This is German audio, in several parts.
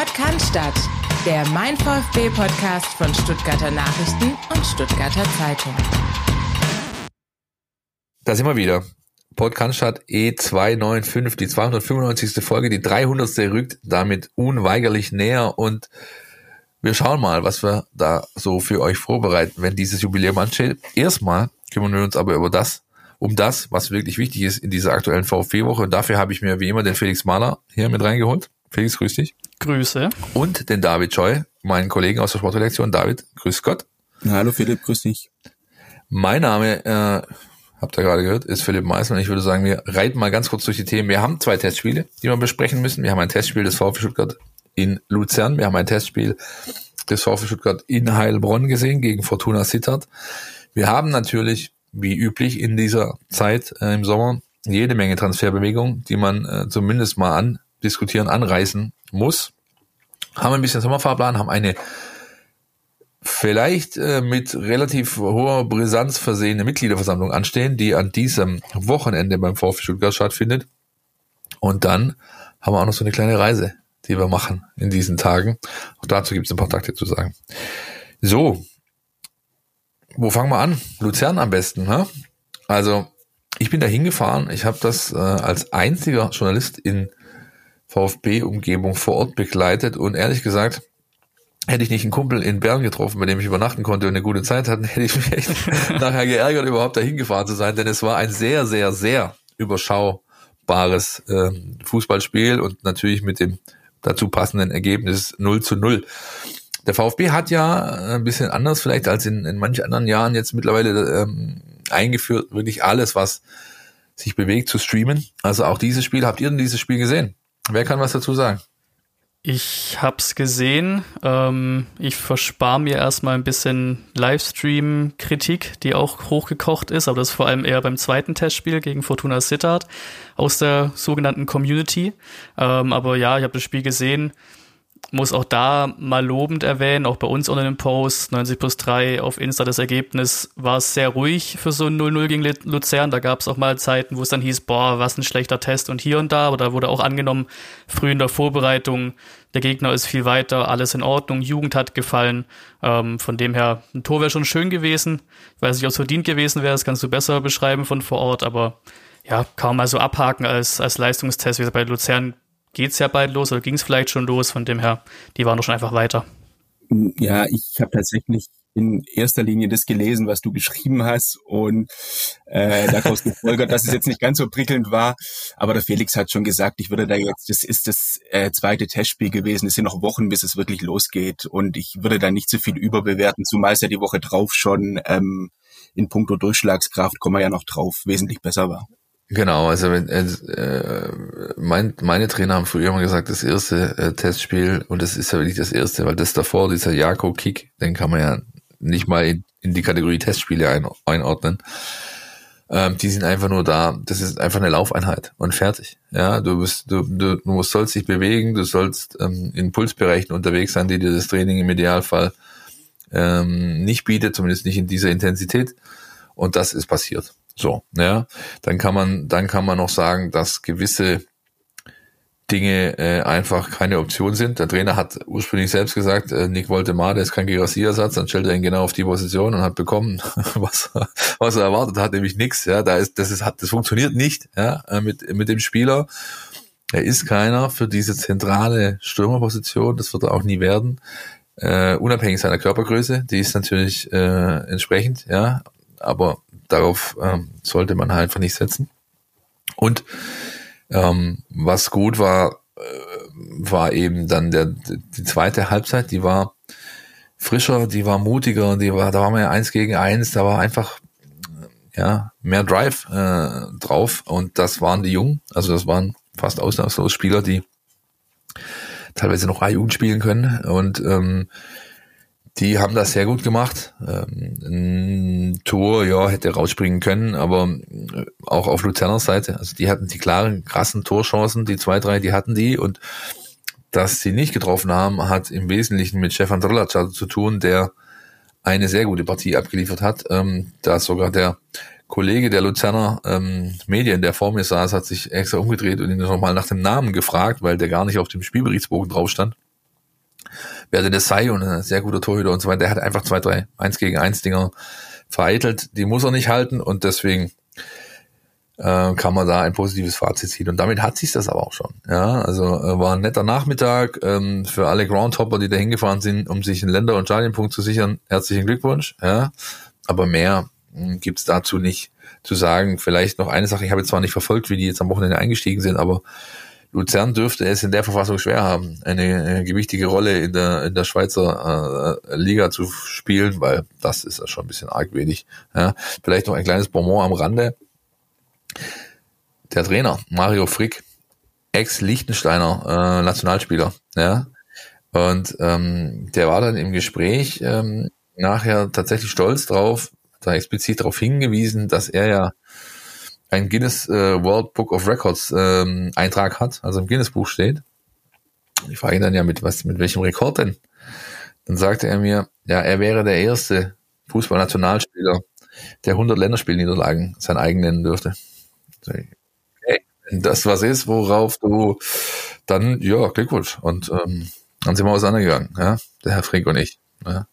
Podcast, der Mein VfB-Podcast von Stuttgarter Nachrichten und Stuttgarter Zeitung. Da sind wir wieder. Podcast E295, die 295. Folge, die 300. rückt damit unweigerlich näher und wir schauen mal, was wir da so für euch vorbereiten, wenn dieses Jubiläum ansteht. Erstmal kümmern wir uns aber um das, was wirklich wichtig ist in dieser aktuellen VfB-Woche. Und dafür habe ich mir wie immer den Felix Mahler hier mit reingeholt. Felix, grüß dich. Grüße. Und den David Scheu, meinen Kollegen aus der Sportredaktion. David, grüß Gott. Hallo Philipp, grüß dich. Mein Name, habt ihr gerade gehört, ist Philipp Meissner und ich würde sagen, wir reiten mal ganz kurz durch die Themen. Wir haben 2 Testspiele, die wir besprechen müssen. Wir haben ein Testspiel des VfB Stuttgart in Luzern. Wir haben ein Testspiel des VfB Stuttgart in Heilbronn gesehen gegen Fortuna Sittard. Wir haben natürlich, wie üblich in dieser Zeit im Sommer, jede Menge Transferbewegung, die man zumindest mal anreißen muss. Haben ein bisschen Sommerfahrplan, haben eine vielleicht mit relativ hoher Brisanz versehene Mitgliederversammlung anstehen, die an diesem Wochenende beim VfB Stuttgart stattfindet. Und dann haben wir auch noch so eine kleine Reise, die wir machen in diesen Tagen. Auch dazu gibt es ein paar Takte zu sagen. So, wo fangen wir an? Luzern am besten. Ne? Also ich bin da hingefahren. Ich habe das als einziger Journalist in VfB-Umgebung vor Ort begleitet und ehrlich gesagt, hätte ich nicht einen Kumpel in Bern getroffen, bei dem ich übernachten konnte und eine gute Zeit hatte, hätte ich mich echt nachher geärgert, überhaupt dahin gefahren zu sein, denn es war ein sehr, sehr, sehr überschaubares Fußballspiel und natürlich mit dem dazu passenden Ergebnis 0:0. Der VfB hat ja ein bisschen anders vielleicht als in manchen anderen Jahren jetzt mittlerweile eingeführt, wirklich alles, was sich bewegt, zu streamen. Also auch dieses Spiel, habt ihr denn dieses Spiel gesehen? Wer kann was dazu sagen? Ich hab's gesehen. Ich verspare mir erstmal ein bisschen Livestream-Kritik, die auch hochgekocht ist, aber das ist vor allem eher beim zweiten Testspiel gegen Fortuna Sittard aus der sogenannten Community. Aber ja, ich habe das Spiel gesehen. Muss auch da mal lobend erwähnen, auch bei uns unter dem Post, 90+3 auf Insta, das Ergebnis war sehr ruhig für so ein 0:0 gegen Luzern. Da gab es auch mal Zeiten, wo es dann hieß, boah, was ein schlechter Test und hier und da. Aber da wurde auch angenommen, früh in der Vorbereitung, der Gegner ist viel weiter, alles in Ordnung, Jugend hat gefallen. Von dem her, ein Tor wäre schon schön gewesen. Ich weiß nicht, ob es verdient gewesen wäre, das kannst du besser beschreiben von vor Ort. Aber ja, kaum mal so abhaken als Leistungstest, wie bei Luzern geht's ja bald los oder ging es vielleicht schon los, von dem her, die waren doch schon einfach weiter. Ja, ich habe tatsächlich in erster Linie das gelesen, was du geschrieben hast und daraus gefolgert, dass es jetzt nicht ganz so prickelnd war, aber der Felix hat schon gesagt, ich würde da jetzt, das ist das zweite Testspiel gewesen, es sind noch Wochen, bis es wirklich losgeht und ich würde da nicht so viel überbewerten, zumal es ja die Woche drauf schon in puncto Durchschlagskraft, kommen wir ja noch drauf, wesentlich besser war. Genau, also meine Trainer haben früher immer gesagt, das erste Testspiel, und das ist ja wirklich das erste, weil das davor, dieser Jako-Kick, den kann man ja nicht mal in die Kategorie Testspiele einordnen. Die sind einfach nur da, das ist einfach eine Laufeinheit und fertig. Ja, du sollst dich bewegen, du sollst in Pulsbereichen unterwegs sein, die dir das Training im Idealfall nicht bietet, zumindest nicht in dieser Intensität. Und das ist passiert. So, ja, dann kann man noch sagen, dass gewisse Dinge einfach keine Option sind. Der Trainer hat ursprünglich selbst gesagt, Nick Woltemade ist kein Girassi-Ersatz, dann stellt er ihn genau auf die Position und hat bekommen, was er erwartet hat, nämlich nichts. Ja, das funktioniert nicht, ja, mit dem Spieler. Er ist keiner für diese zentrale Stürmerposition, das wird er auch nie werden. Unabhängig seiner Körpergröße, die ist natürlich entsprechend, ja, aber darauf sollte man halt einfach nicht setzen. Und was gut war, war eben dann die zweite Halbzeit, die war frischer, die war mutiger, da war man ja 1 gegen 1, da war einfach mehr Drive drauf und das waren die Jungen, also das waren fast ausnahmslos Spieler, die teilweise noch A-Jugend spielen können und die haben das sehr gut gemacht. Ein Tor, ja, hätte rausspringen können, aber auch auf Luzerner Seite, also die hatten die klaren, krassen Torchancen, die 2, 3, die hatten die und dass sie nicht getroffen haben, hat im Wesentlichen mit Stefan Drlača zu tun, der eine sehr gute Partie abgeliefert hat. Da sogar der Kollege der Luzerner Medien, der vor mir saß, hat sich extra umgedreht und ihn nochmal nach dem Namen gefragt, weil der gar nicht auf dem Spielberichtsbogen drauf stand. wer denn das sei und ein sehr guter Torhüter und so weiter. Der hat einfach 2, 3 1-gegen-1 Dinger vereitelt. Die muss er nicht halten und deswegen kann man da ein positives Fazit ziehen. Und damit hat sich das aber auch schon. Ja, also war ein netter Nachmittag für alle Groundhopper, die da hingefahren sind, um sich einen Länder- und Stadionpunkt zu sichern. Herzlichen Glückwunsch. Ja, aber mehr gibt's dazu nicht zu sagen. Vielleicht noch eine Sache, ich habe jetzt zwar nicht verfolgt, wie die jetzt am Wochenende eingestiegen sind, aber Luzern dürfte es in der Verfassung schwer haben, eine gewichtige Rolle in der Schweizer Liga zu spielen, weil das ist ja schon ein bisschen argwöhnig. Ja, vielleicht noch ein kleines Bonbon am Rande. Der Trainer, Mario Frick, Ex-Liechtensteiner Nationalspieler, ja, und der war dann im Gespräch nachher tatsächlich stolz drauf, da explizit darauf hingewiesen, dass er ja ein Guinness World Book of Records Eintrag hat, also im Guinness-Buch steht. Ich frage ihn dann ja, mit welchem Rekord denn? Dann sagte er mir, ja, er wäre der erste Fußballnationalspieler, der 100 Länderspielniederlagen sein eigen nennen dürfte. Okay. Wenn das was ist, worauf du dann, ja, Glückwunsch. Und dann sind wir auseinandergegangen, ja, der Herr Frick und ich. Ja.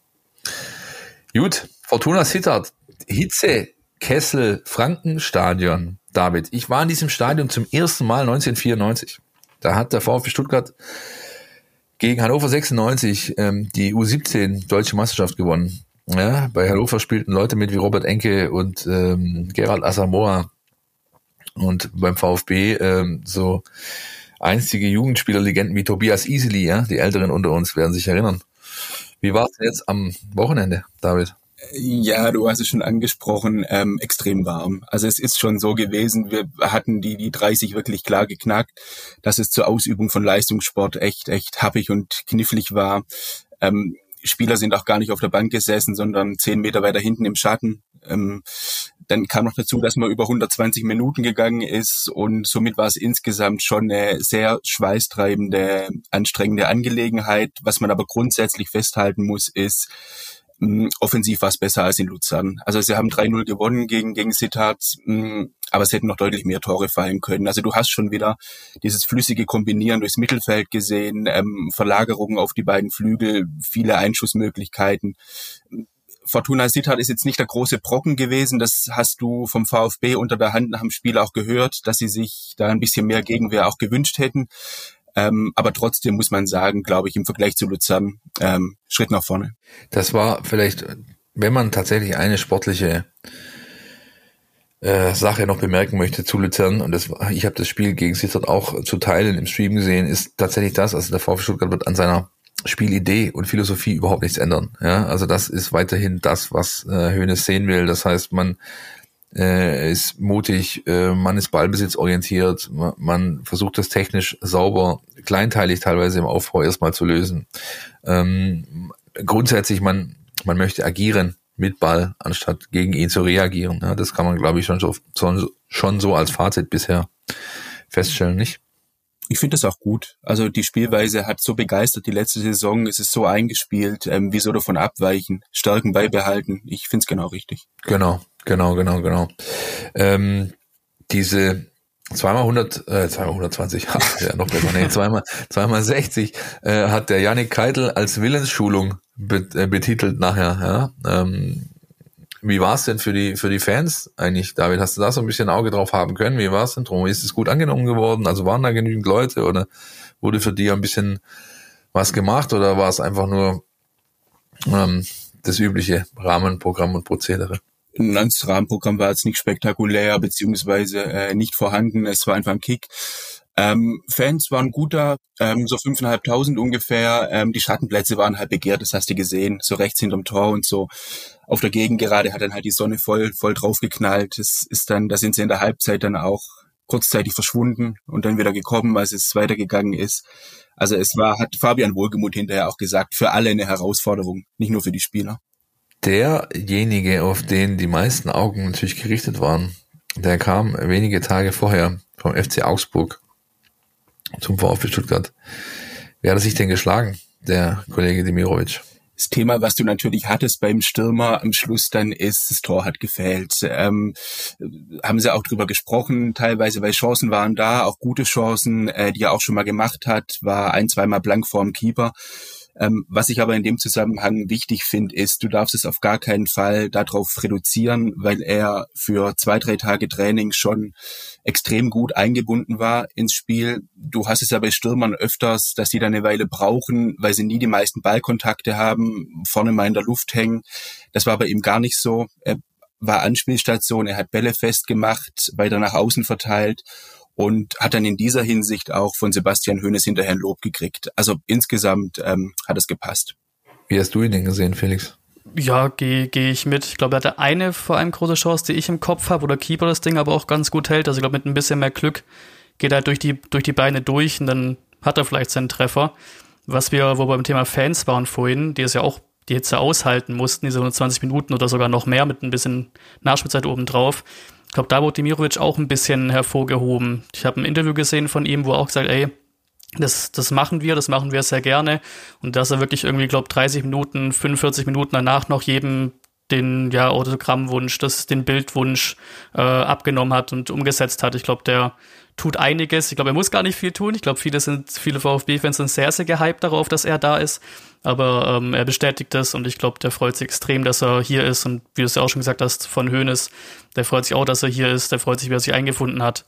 Gut, Fortuna Sittard, Hitze, Kessel, Frankenstadion, David. Ich war in diesem Stadion zum ersten Mal 1994. Da hat der VfB Stuttgart gegen Hannover 96 die U17 Deutsche Meisterschaft gewonnen. Ja, bei Hannover spielten Leute mit wie Robert Enke und Gerald Asamoah. Und beim VfB so einstige Jugendspielerlegenden wie Tobias Iseli, ja, die Älteren unter uns werden sich erinnern. Wie war es denn jetzt am Wochenende, David? Ja, du hast es schon angesprochen, extrem warm. Also es ist schon so gewesen, wir hatten die 30 wirklich klar geknackt, dass es zur Ausübung von Leistungssport echt happig und knifflig war. Spieler sind auch gar nicht auf der Bank gesessen, sondern 10 Meter weiter hinten im Schatten. Dann kam noch dazu, dass man über 120 Minuten gegangen ist und somit war es insgesamt schon eine sehr schweißtreibende, anstrengende Angelegenheit. Was man aber grundsätzlich festhalten muss, ist, offensiv war es besser als in Luzern. Also sie haben 3-0 gewonnen gegen Sittard, aber es hätten noch deutlich mehr Tore fallen können. Also du hast schon wieder dieses flüssige Kombinieren durchs Mittelfeld gesehen, Verlagerungen auf die beiden Flügel, viele Einschussmöglichkeiten. Fortuna Sittard ist jetzt nicht der große Brocken gewesen, das hast du vom VfB unter der Hand nach dem Spiel auch gehört, dass sie sich da ein bisschen mehr Gegenwehr auch gewünscht hätten. Aber trotzdem muss man sagen, glaube ich, im Vergleich zu Luzern, Schritt nach vorne. Das war vielleicht, wenn man tatsächlich eine sportliche Sache noch bemerken möchte zu Luzern, und ich habe das Spiel gegen Sittard auch zu Teilen im Stream gesehen, ist tatsächlich das, also der VfB Stuttgart wird an seiner Spielidee und Philosophie überhaupt nichts ändern. Ja, also das ist weiterhin das, was Hoeneß sehen will. Das heißt, man ist mutig, man ist ballbesitzorientiert, man versucht das technisch sauber, kleinteilig teilweise im Aufbau erstmal zu lösen. Grundsätzlich, man möchte agieren mit Ball, anstatt gegen ihn zu reagieren. Ja, das kann man, glaube ich, schon so als Fazit bisher feststellen, nicht? Ich finde das auch gut. Also die Spielweise hat so begeistert die letzte Saison, es ist so eingespielt, wieso davon abweichen, Stärken beibehalten. Ich finde es genau richtig. Genau. Diese zweimal 120, ja noch besser, nee, zweimal 60 hat der Yannick Keitel als Willensschulung betitelt nachher. Ja. Wie war es denn für die Fans eigentlich, David? Hast du da so ein bisschen Auge drauf haben können? Wie war es denn drum? Ist es gut angenommen geworden? Also waren da genügend Leute oder wurde für die ein bisschen was gemacht oder war es einfach nur das übliche Rahmenprogramm und Prozedere? Das Rahmenprogramm war jetzt nicht spektakulär, beziehungsweise nicht vorhanden. Es war einfach ein Kick. Fans waren gut da, so 5.500 ungefähr. Die Schattenplätze waren halt begehrt, das hast du gesehen, so rechts hinterm Tor und so. Auf der Gegengerade hat dann halt die Sonne voll draufgeknallt. Da sind sie in der Halbzeit dann auch kurzzeitig verschwunden und dann wieder gekommen, als es weitergegangen ist. Also hat Fabian Wohlgemuth hinterher auch gesagt, für alle eine Herausforderung, nicht nur für die Spieler. Derjenige, auf den die meisten Augen natürlich gerichtet waren, der kam wenige Tage vorher vom FC Augsburg zum VfB Stuttgart. Wer hat sich denn geschlagen, der Kollege Demirovic? Das Thema, was du natürlich hattest beim Stürmer am Schluss dann ist, das Tor hat gefehlt. Haben sie auch drüber gesprochen, teilweise, weil Chancen waren da, auch gute Chancen, die er auch schon mal gemacht hat, war 1-2 Mal blank vorm Keeper. Was ich aber in dem Zusammenhang wichtig finde, ist, du darfst es auf gar keinen Fall darauf reduzieren, weil er für 2-3 Tage Training schon extrem gut eingebunden war ins Spiel. Du hast es ja bei Stürmern öfters, dass die dann eine Weile brauchen, weil sie nie die meisten Ballkontakte haben, vorne mal in der Luft hängen. Das war bei ihm gar nicht so. Er war Anspielstation, er hat Bälle festgemacht, weiter nach außen verteilt und hat dann in dieser Hinsicht auch von Sebastian Hoeneß hinterher ein Lob gekriegt. Also insgesamt hat es gepasst. Wie hast du ihn denn gesehen, Felix? Ja, gehe ich mit. Ich glaube, er hatte eine vor allem große Chance, die ich im Kopf habe, wo der Keeper das Ding aber auch ganz gut hält. Also ich glaube, mit ein bisschen mehr Glück geht er durch die Beine durch und dann hat er vielleicht seinen Treffer. Wo wir beim Thema Fans waren vorhin, die jetzt ja aushalten mussten, diese 120 Minuten oder sogar noch mehr mit ein bisschen Nachspielzeit obendrauf. Ich glaube, da wurde Demirovic auch ein bisschen hervorgehoben. Ich habe ein Interview gesehen von ihm, wo er auch gesagt, das machen wir sehr gerne. Und dass er wirklich irgendwie, glaube 30 Minuten, 45 Minuten danach noch jedem den Autogrammwunsch, den Bildwunsch abgenommen hat und umgesetzt hat. Ich glaube, der tut einiges. Ich glaube, er muss gar nicht viel tun. Ich glaube, viele VfB-Fans sind sehr, sehr gehypt darauf, dass er da ist. Aber er bestätigt das und ich glaube, der freut sich extrem, dass er hier ist. Und wie du es ja auch schon gesagt hast, von Hoeneß, der freut sich auch, dass er hier ist. Der freut sich, wie er sich eingefunden hat.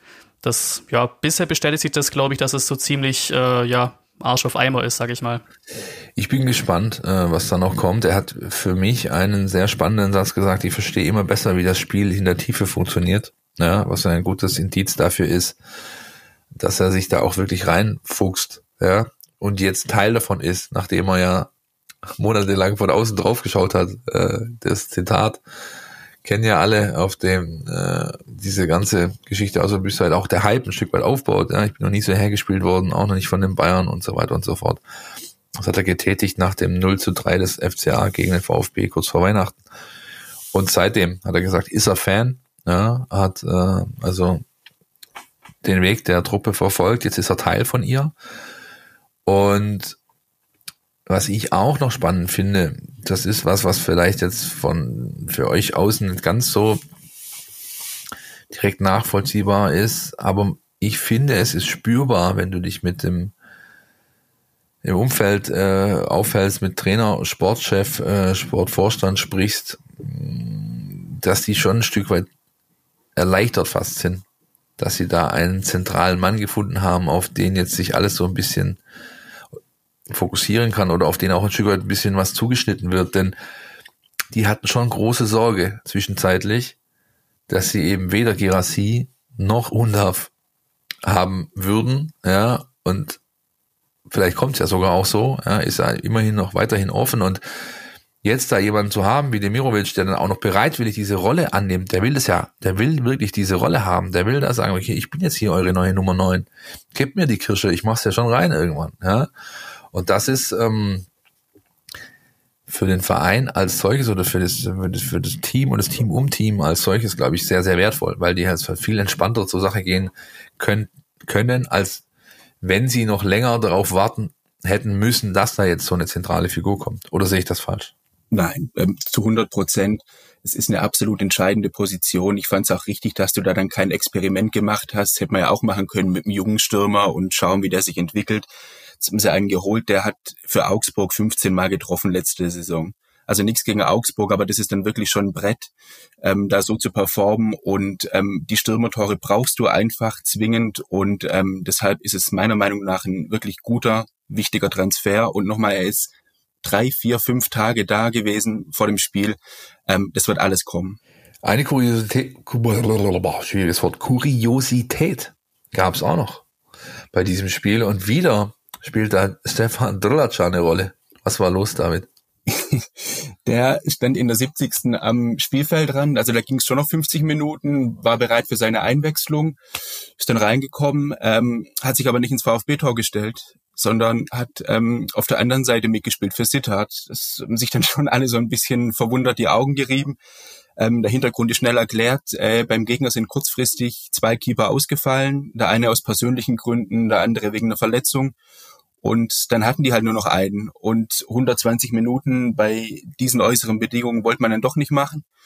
Bisher bestätigt sich das, glaube ich, dass es so ziemlich, Arsch auf Eimer ist, sag ich mal. Ich bin gespannt, was da noch kommt. Er hat für mich einen sehr spannenden Satz gesagt. Ich verstehe immer besser, wie das Spiel in der Tiefe funktioniert. Ja, was ein gutes Indiz dafür ist, dass er sich da auch wirklich reinfuchst, ja, und jetzt Teil davon ist, nachdem er ja monatelang von außen drauf geschaut hat. Das Zitat kennen ja alle, auf dem diese ganze Geschichte, also bis halt auch der Hype ein Stück weit aufbaut. Ja, ich bin noch nie so hergespielt worden, auch noch nicht von den Bayern und so weiter und so fort. Das hat er getätigt nach dem 0:3 des FCA gegen den VfB kurz vor Weihnachten. Und seitdem hat er gesagt, ist er Fan, ja, hat also den Weg der Truppe verfolgt, jetzt ist er Teil von ihr. Und was ich auch noch spannend finde, das ist was vielleicht jetzt für euch außen nicht ganz so direkt nachvollziehbar ist, aber ich finde, es ist spürbar, wenn du dich mit im Umfeld aufhältst, mit Trainer, Sportchef, Sportvorstand sprichst, dass die schon ein Stück weit erleichtert fast sind, dass sie da einen zentralen Mann gefunden haben, auf den jetzt sich alles so ein bisschen fokussieren kann oder auf den auch ein Stück weit ein bisschen was zugeschnitten wird, denn die hatten schon große Sorge zwischenzeitlich, dass sie eben weder Guirassy noch Undav haben würden, ja, und vielleicht kommt es ja sogar auch so, ja, ist ja immerhin noch weiterhin offen und jetzt da jemanden zu haben wie Demirovic, der dann auch noch bereitwillig diese Rolle annimmt, der will wirklich diese Rolle haben, der will da sagen, okay, ich bin jetzt hier eure neue Nummer 9, gebt mir die Kirsche, ich mach's ja schon rein irgendwann, ja, und das ist für den Verein als solches oder für das Team und das Team um Team als solches, glaube ich, sehr, sehr wertvoll, weil die halt viel entspannter zur Sache gehen können, als wenn sie noch länger darauf warten hätten müssen, dass da jetzt so eine zentrale Figur kommt. Oder sehe ich das falsch? Nein, zu 100%. Es ist eine absolut entscheidende Position. Ich fand es auch richtig, dass du da dann kein Experiment gemacht hast. Hätte man ja auch machen können mit einem jungen Stürmer und schauen, wie der sich entwickelt. Jetzt haben sie einen geholt, der hat für Augsburg 15 Mal getroffen letzte Saison. Also nichts gegen Augsburg, aber das ist dann wirklich schon ein Brett, da so zu performen. Und die Stürmertore brauchst du einfach zwingend. Und deshalb ist es meiner Meinung nach ein wirklich guter, wichtiger Transfer. Und nochmal, er ist 3, 4, 5 Tage da gewesen vor dem Spiel. Das wird alles kommen. Eine schwieriges Wort, Kuriosität gab es auch noch bei diesem Spiel. Und wieder spielt da Stefan Drljača eine Rolle. Was war los damit? Der stand in der 70. am Spielfeldrand, also da ging es schon noch 50 Minuten, war bereit für seine Einwechslung, ist dann reingekommen, hat sich aber nicht ins VfB-Tor gestellt, sondern hat auf der anderen Seite mitgespielt für Sittard. Das haben sich dann schon alle so ein bisschen verwundert die Augen gerieben. Der Hintergrund ist schnell erklärt. Beim Gegner sind kurzfristig 2 Keeper ausgefallen, der eine aus persönlichen Gründen, der andere wegen einer Verletzung. Und dann hatten die halt nur noch einen. Und 120 Minuten bei diesen äußeren Bedingungen wollte man dann doch nicht machen.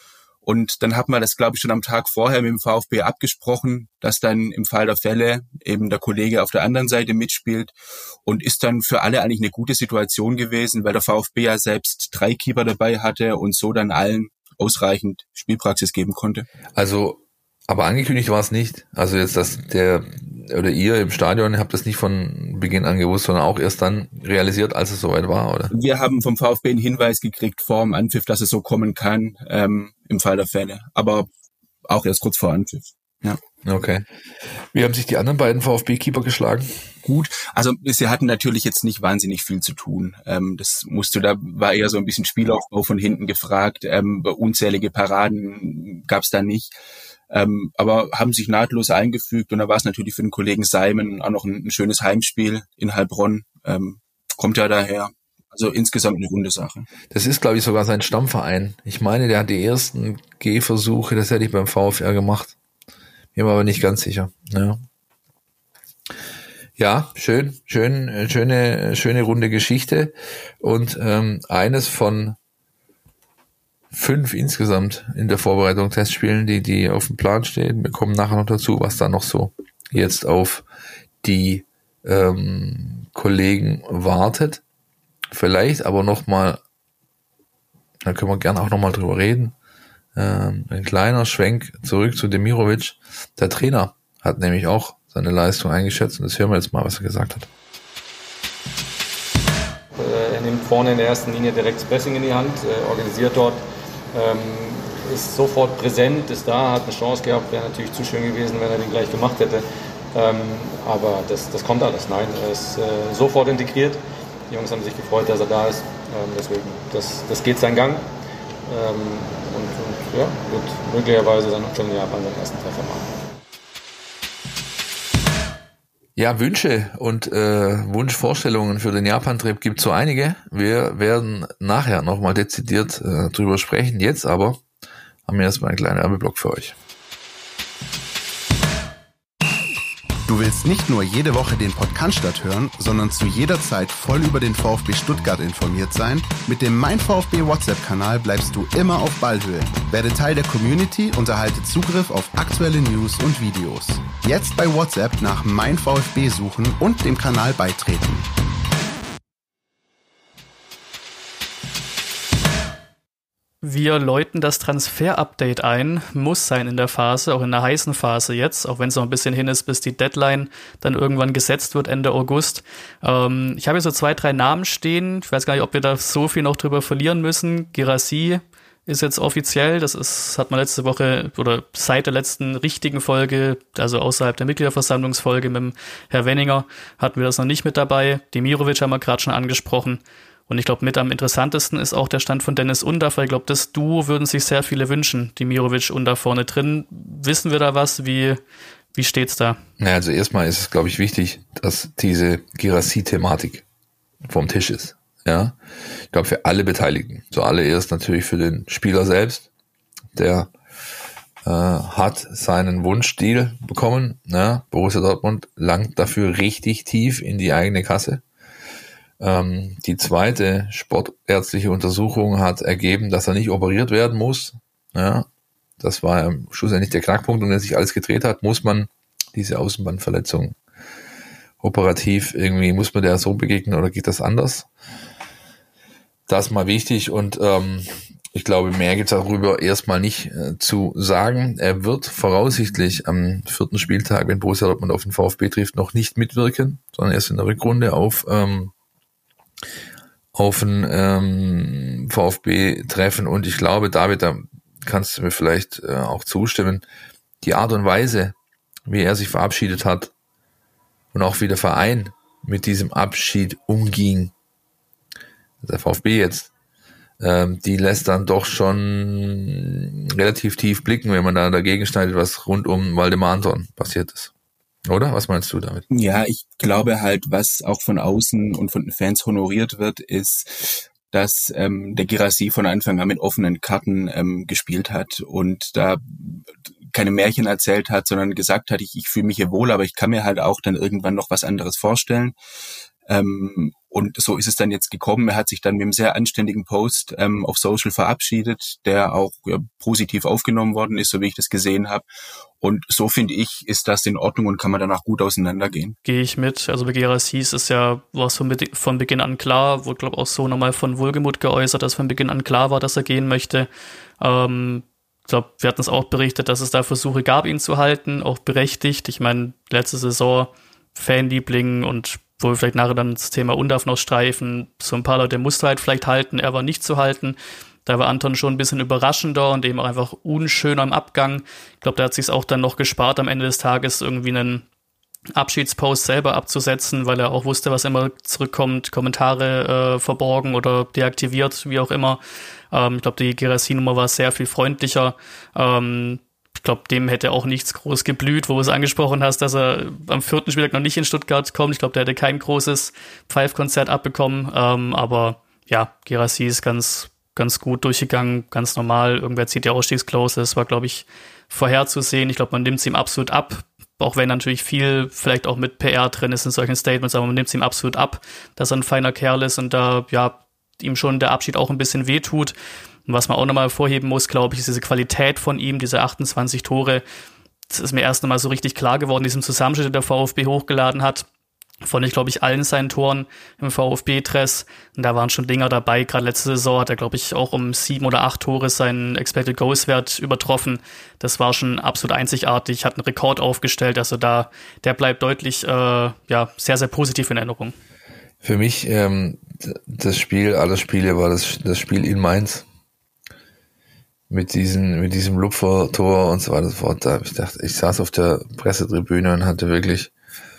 Und dann hat man das, glaube ich, schon am Tag vorher mit dem VfB abgesprochen, dass dann im Fall der Fälle eben der Kollege auf der anderen Seite mitspielt, und ist dann für alle eigentlich eine gute Situation gewesen, weil der VfB ja selbst 3 Keeper dabei hatte und so dann allen ausreichend Spielpraxis geben konnte. Also, aber angekündigt war es nicht. Also jetzt, dass ihr im Stadion habt das nicht von Beginn an gewusst, sondern auch erst dann realisiert, als es soweit war, oder? Wir haben vom VfB einen Hinweis gekriegt vor dem Anpfiff, dass es so kommen kann, im Fall der Fälle. Aber auch erst kurz vor Anpfiff. Ja. Okay. Wie haben sich die anderen beiden VfB-Keeper geschlagen? Gut, also sie hatten natürlich jetzt nicht wahnsinnig viel zu tun. Da war eher so ein bisschen Spielaufbau von hinten gefragt. Unzählige Paraden gab es da nicht. Aber haben sich nahtlos eingefügt, und da war es natürlich für den Kollegen Simon auch noch ein schönes Heimspiel in Heilbronn. Kommt ja daher. Also insgesamt eine runde Sache. Das ist, glaube ich, sogar sein Stammverein. Ich meine, der hat die ersten Gehversuche, das hätte ich beim VfR gemacht. Bin mir aber nicht ganz sicher. Ja, schöne runde Geschichte. Und eines von 5 insgesamt in der Vorbereitung Testspielen, die auf dem Plan stehen. Wir kommen nachher noch dazu, was da noch so jetzt auf die Kollegen wartet. Vielleicht aber nochmal, da können wir gerne auch nochmal drüber reden, ein kleiner Schwenk zurück zu Demirovic. Der Trainer hat nämlich auch seine Leistung eingeschätzt, und das hören wir jetzt mal, was er gesagt hat. Er nimmt vorne in der ersten Linie direkt das Pressing in die Hand, organisiert dort, ist sofort präsent, ist da, hat eine Chance gehabt, wäre natürlich zu schön gewesen, wenn er den gleich gemacht hätte. Aber das kommt alles. Nein, er ist sofort integriert. Die Jungs haben sich gefreut, dass er da ist. Deswegen, das geht seinen Gang. Und wird möglicherweise dann schon in Japan seinen ersten Treffer machen. Ja, Wünsche und Wunschvorstellungen für den Japan-Trip gibt es so einige. Wir werden nachher nochmal dezidiert drüber sprechen. Jetzt aber haben wir erstmal einen kleinen Werbeblock für euch. Du willst nicht nur jede Woche den Podcast hören, sondern zu jeder Zeit voll über den VfB Stuttgart informiert sein? Mit dem Mein VfB WhatsApp-Kanal bleibst du immer auf Ballhöhe. Werde Teil der Community und erhalte Zugriff auf aktuelle News und Videos. Jetzt bei WhatsApp nach Mein VfB suchen und dem Kanal beitreten. Wir läuten das Transfer-Update ein, muss sein in der Phase, auch in der heißen Phase jetzt, auch wenn es noch ein bisschen hin ist, bis die Deadline dann irgendwann gesetzt wird, Ende August. Ich habe hier so 2, 3 Namen stehen, ich weiß gar nicht, ob wir da so viel noch drüber verlieren müssen. Guirassy ist jetzt offiziell, hat man letzte Woche oder seit der letzten richtigen Folge, also außerhalb der Mitgliederversammlungsfolge mit dem Herr Wenninger, hatten wir das noch nicht mit dabei. Demirovic haben wir gerade schon angesprochen. Und ich glaube, mit am interessantesten ist auch der Stand von Dennis Undaff, weil ich glaube, das Duo würden sich sehr viele wünschen, Demirovic und da vorne drin. Wissen wir da was? Wie steht's da? Na, also erstmal ist es, glaube ich, wichtig, dass diese Guirassy-Thematik vom Tisch ist. Ja, ich glaube, für alle Beteiligten. Zuallererst natürlich für den Spieler selbst, der hat seinen Wunschdeal bekommen. Ja, Borussia Dortmund langt dafür richtig tief in die eigene Kasse. Die zweite sportärztliche Untersuchung hat ergeben, dass er nicht operiert werden muss. Ja, das war schlussendlich der Knackpunkt, und wenn sich alles gedreht hat, muss man diese Außenbandverletzung operativ irgendwie, muss man der so begegnen oder geht das anders? Das ist mal wichtig, und ich glaube, mehr gibt es darüber erstmal nicht zu sagen. Er wird voraussichtlich am 4. Spieltag, wenn Borussia Dortmund auf den VfB trifft, noch nicht mitwirken, sondern erst in der Rückrunde auf ein VfB-Treffen. Und ich glaube, David, da kannst du mir vielleicht auch zustimmen, die Art und Weise, wie er sich verabschiedet hat und auch wie der Verein mit diesem Abschied umging, der VfB jetzt, die lässt dann doch schon relativ tief blicken, wenn man da dagegen schneidet, was rund um Waldemar Anton passiert ist. Oder? Was meinst du damit? Ja, ich glaube halt, was auch von außen und von den Fans honoriert wird, ist, dass der Guirassy von Anfang an mit offenen Karten gespielt hat und da keine Märchen erzählt hat, sondern gesagt hat, ich fühle mich hier wohl, aber ich kann mir halt auch dann irgendwann noch was anderes vorstellen. Und so ist es dann jetzt gekommen. Er hat sich dann mit einem sehr anständigen Post auf Social verabschiedet, der auch positiv aufgenommen worden ist, so wie ich das gesehen habe. Und so finde ich, ist das in Ordnung und kann man danach gut auseinandergehen. Gehe ich mit. Also bei Gerassis ist ja was von Beginn an klar, wurde glaube auch so nochmal von Wohlgemuth geäußert, dass von Beginn an klar war, dass er gehen möchte. Ich glaube, wir hatten es auch berichtet, dass es da Versuche gab, ihn zu halten, auch berechtigt. Ich meine, letzte Saison Fanliebling und wo wir vielleicht nachher dann das Thema Undarf noch streifen, so ein paar Leute musste halt vielleicht halten, er war nicht zu halten. Da war Anton schon ein bisschen überraschender und eben auch einfach unschöner im Abgang. Ich glaube, da hat sich's auch dann noch gespart, am Ende des Tages irgendwie einen Abschiedspost selber abzusetzen, weil er auch wusste, was immer zurückkommt, Kommentare verborgen oder deaktiviert, wie auch immer. Ich glaube, die Gerassi-Nummer war sehr viel freundlicher. Ich glaube, dem hätte auch nichts groß geblüht, wo du es angesprochen hast, dass er am 4. Spieltag noch nicht in Stuttgart kommt. Ich glaube, der hätte kein großes Pfeifkonzert abbekommen. Aber ja, Gerassi ist ganz gut durchgegangen, ganz normal. Irgendwer zieht die Ausstiegsklausel. Das war, glaube ich, vorherzusehen. Ich glaube, man nimmt es ihm absolut ab. Auch wenn natürlich viel vielleicht auch mit PR drin ist in solchen Statements, aber man nimmt es ihm absolut ab, dass er ein feiner Kerl ist und da ja ihm schon der Abschied auch ein bisschen wehtut. Und was man auch nochmal hervorheben muss, glaube ich, ist diese Qualität von ihm, diese 28 Tore. Das ist mir erst nochmal so richtig klar geworden, diesem Zusammenschnitt, den der VfB hochgeladen hat. Von, ich glaube, allen seinen Toren im VfB-Dress. Und da waren schon Dinger dabei. Gerade letzte Saison hat er, glaube ich, auch um 7 oder 8 Tore seinen Expected Goals-Wert übertroffen. Das war schon absolut einzigartig. Hat einen Rekord aufgestellt. Also der bleibt deutlich, sehr, sehr positiv in Erinnerung. Für mich, das Spiel aller Spiele war das Spiel in Mainz. Mit diesem Lupfer-Tor und so weiter und so fort. Da habe ich gedacht, ich saß auf der Pressetribüne und hatte wirklich,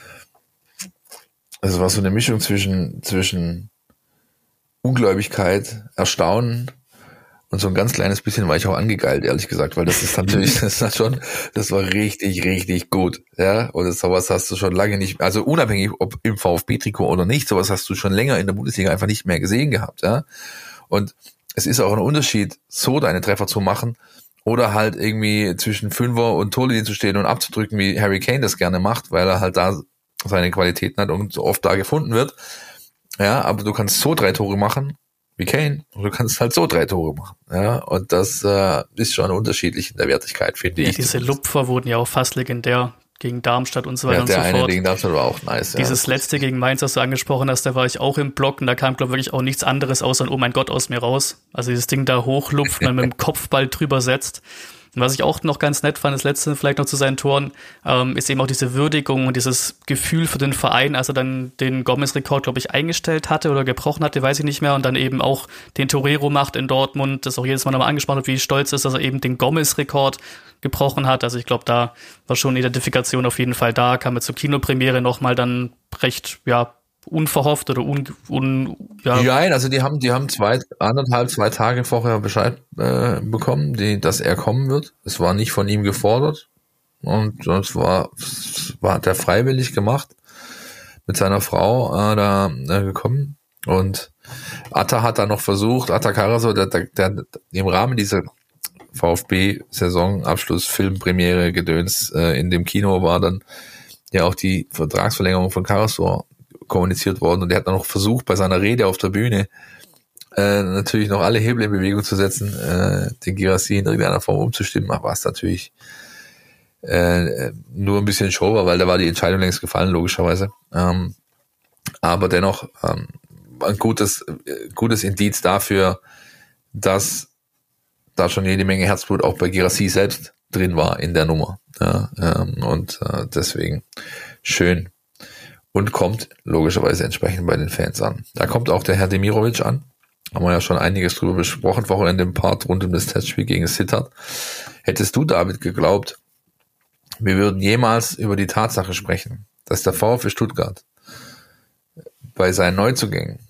es war so eine Mischung zwischen Ungläubigkeit, Erstaunen und so ein ganz kleines bisschen war ich auch angegeilt, ehrlich gesagt, weil das ist natürlich, das war richtig, richtig gut, ja, und sowas hast du schon lange nicht, also unabhängig ob im VfB-Trikot oder nicht, sowas hast du schon länger in der Bundesliga einfach nicht mehr gesehen gehabt, ja, und es ist auch ein Unterschied, so deine Treffer zu machen oder halt irgendwie zwischen Fünfer und Torlinie zu stehen und abzudrücken, wie Harry Kane das gerne macht, weil er halt da seine Qualitäten hat und so oft da gefunden wird. Ja, aber du kannst so 3 Tore machen, wie Kane, und du kannst halt so 3 Tore machen. Ja, und das ist schon unterschiedlich in der Wertigkeit, finde ich. Diese Lupfer wurden ja auch fast legendär gegen Darmstadt und so weiter und so fort. Der eine gegen Darmstadt war auch nice. Dieses letzte gegen Mainz, das du angesprochen hast, da war ich auch im Block und da kam, glaube ich, wirklich auch nichts anderes außer ein Oh mein Gott aus mir raus. Also dieses Ding da hochlupft, man mit dem Kopfball drüber setzt. Und was ich auch noch ganz nett fand, das letzte vielleicht noch zu seinen Toren, ist eben auch diese Würdigung und dieses Gefühl für den Verein, als er dann den Gomez-Rekord, glaube ich, eingestellt hatte oder gebrochen hatte, weiß ich nicht mehr, und dann eben auch den Torero macht in Dortmund, das auch jedes Mal nochmal angesprochen hat, wie stolz ist, dass er eben den Gomez-Rekord gebrochen hat. Also ich glaube, da war schon Identifikation auf jeden Fall da, kam mit zur Kinopremiere nochmal dann recht, unverhofft oder Nein, also die haben 2 Tage vorher Bescheid bekommen, dass er kommen wird. Es war nicht von ihm gefordert und das hat er freiwillig gemacht, mit seiner Frau da gekommen, und Atta hat dann noch versucht, Atta Karaso, der im Rahmen dieser VfB-Saisonabschluss Filmpremiere Gedöns in dem Kino war dann ja auch die Vertragsverlängerung von Karasor kommuniziert worden, und er hat dann noch versucht, bei seiner Rede auf der Bühne natürlich noch alle Hebel in Bewegung zu setzen, den Gerassi in irgendeiner Form umzustimmen, aber was natürlich nur ein bisschen Show war, weil da war die Entscheidung längst gefallen, logischerweise. Aber dennoch ein gutes Indiz dafür, dass da schon jede Menge Herzblut auch bei Gerassi selbst drin war in der Nummer. Ja, und deswegen schön. Und kommt logischerweise entsprechend bei den Fans an. Da kommt auch der Herr Demirovic an. Haben wir ja schon einiges drüber besprochen, Wochenende im Part rund um das Testspiel gegen Sittard. Hättest du, David, geglaubt, wir würden jemals über die Tatsache sprechen, dass der VfB Stuttgart bei seinen Neuzugängen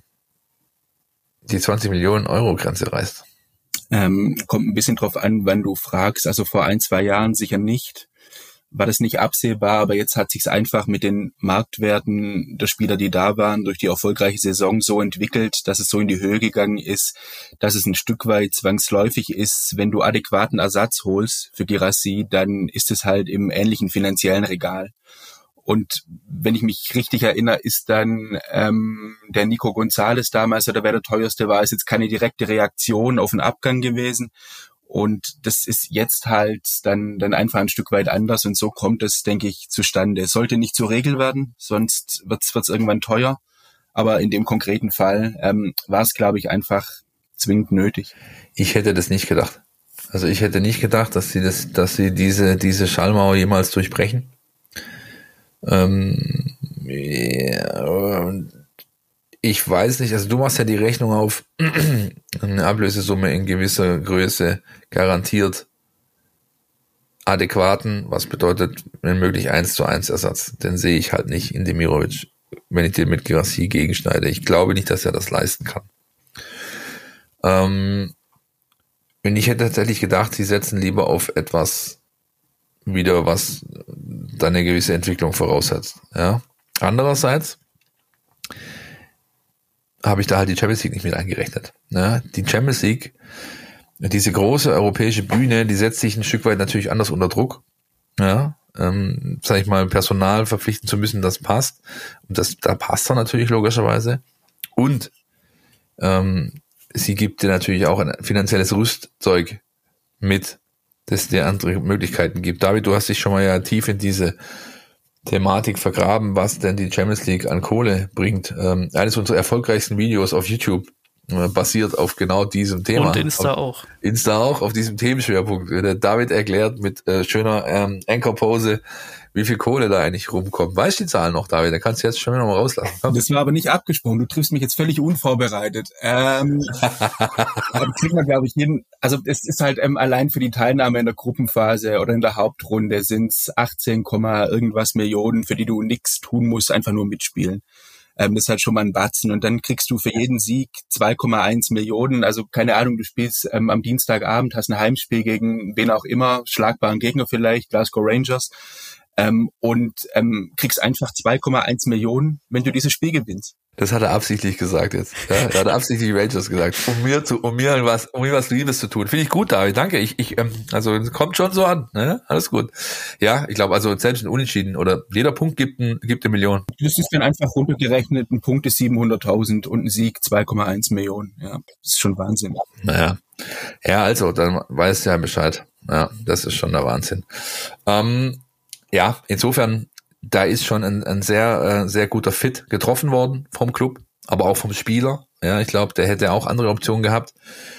die 20 Millionen Euro Grenze reißt? Kommt ein bisschen drauf an, wann du fragst. Also vor 1-2 Jahren sicher nicht. War das nicht absehbar, aber jetzt hat sich's einfach mit den Marktwerten der Spieler, die da waren, durch die erfolgreiche Saison so entwickelt, dass es so in die Höhe gegangen ist, dass es ein Stück weit zwangsläufig ist, wenn du adäquaten Ersatz holst für Gerassi, dann ist es halt im ähnlichen finanziellen Regal. Und wenn ich mich richtig erinnere, ist dann der Nico González damals, oder wer der teuerste war, ist jetzt keine direkte Reaktion auf den Abgang gewesen. Und das ist jetzt halt dann einfach ein Stück weit anders. Und so kommt es, denke ich, zustande. Es sollte nicht zur Regel werden, sonst wird's irgendwann teuer. Aber in dem konkreten Fall war es, glaube ich, einfach zwingend nötig. Ich hätte das nicht gedacht. Also ich hätte nicht gedacht, dass sie diese Schallmauer jemals durchbrechen. Ich weiß nicht, also du machst ja die Rechnung auf eine Ablösesumme in gewisser Größe garantiert adäquaten, was bedeutet, wenn möglich 1:1 Ersatz. Den sehe ich halt nicht in Demirovic, wenn ich den mit Guirassy gegenschneide. Ich glaube nicht, dass er das leisten kann. Und ich hätte tatsächlich gedacht, sie setzen lieber auf etwas wieder, was dann eine gewisse Entwicklung voraussetzt. Ja. Andererseits habe ich da halt die Champions League nicht mit eingerechnet. Ja. Die Champions League, diese große europäische Bühne, die setzt sich ein Stück weit natürlich anders unter Druck. Ja. Sag ich mal, Personal verpflichten zu müssen, das passt. Und da passt er natürlich logischerweise. Und sie gibt dir natürlich auch ein finanzielles Rüstzeug mit, das dir andere Möglichkeiten gibt. David, du hast dich schon mal ja tief in diese Thematik vergraben, was denn die Champions League an Kohle bringt. Eines unserer erfolgreichsten Videos auf YouTube basiert auf genau diesem Thema. Und Insta auch. Insta auch, auf diesem Themenschwerpunkt. Der David erklärt mit schöner Anchor-Pose, wie viel Kohle da eigentlich rumkommt. Weißt du die Zahlen noch, David? Da kannst du jetzt schon wieder mal rauslassen. Komm. Das war aber nicht abgesprochen. Du triffst mich jetzt völlig unvorbereitet. Kriegen wir, glaube ich, hin. Also es ist halt allein für die Teilnahme in der Gruppenphase oder in der Hauptrunde sind es 18, irgendwas Millionen, für die du nichts tun musst, einfach nur mitspielen. Das ist halt schon mal ein Batzen. Und dann kriegst du für jeden Sieg 2,1 Millionen. Also keine Ahnung, du spielst am Dienstagabend, hast ein Heimspiel gegen wen auch immer, schlagbaren Gegner vielleicht, Glasgow Rangers, und kriegst einfach 2,1 Millionen, wenn du dieses Spiel gewinnst. Das hat er absichtlich gesagt jetzt. Ja, er hat absichtlich Rangers gesagt, um mir was Liebes zu tun. Finde ich gut, David. Danke. Also es kommt schon so an. Ne? Alles gut. Ja, ich glaube, also selbst ein Unentschieden oder jeder Punkt gibt eine Million. Das ist dann einfach runtergerechnet. Ein Punkt ist 700.000 und ein Sieg 2,1 Millionen. Ja, das ist schon Wahnsinn. Naja. Ja, also dann weißt du ja Bescheid. Ja, das ist schon der Wahnsinn. Ja, insofern, da ist schon ein sehr, sehr guter Fit getroffen worden vom Club, aber auch vom Spieler. Ja, ich glaube, der hätte auch andere Optionen gehabt.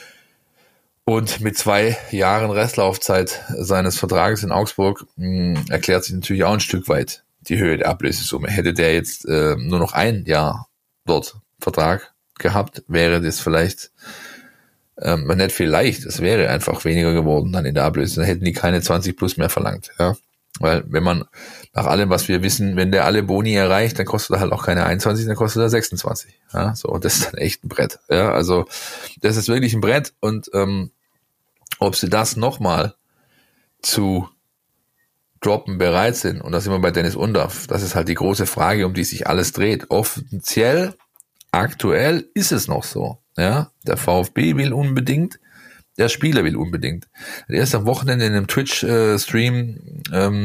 Und mit 2 Jahren Restlaufzeit seines Vertrages in Augsburg erklärt sich natürlich auch ein Stück weit die Höhe der Ablösesumme. Hätte der jetzt nur noch 1 Jahr dort Vertrag gehabt, wäre das vielleicht nicht vielleicht, es wäre einfach weniger geworden dann in der Ablöse. Dann hätten die keine 20 plus mehr verlangt. Ja. Weil wenn man nach allem, was wir wissen, wenn der alle Boni erreicht, dann kostet er halt auch keine 21, dann kostet er 26. Ja, so, das ist dann echt ein Brett. Ja, also das ist wirklich ein Brett und ob sie das nochmal zu droppen bereit sind, und da sind wir bei Dennis Undaff, das ist halt die große Frage, um die sich alles dreht. Offiziell, aktuell ist es noch so. Ja, der VfB will unbedingt, der Spieler will unbedingt. Er ist am Wochenende in einem Twitch-Stream,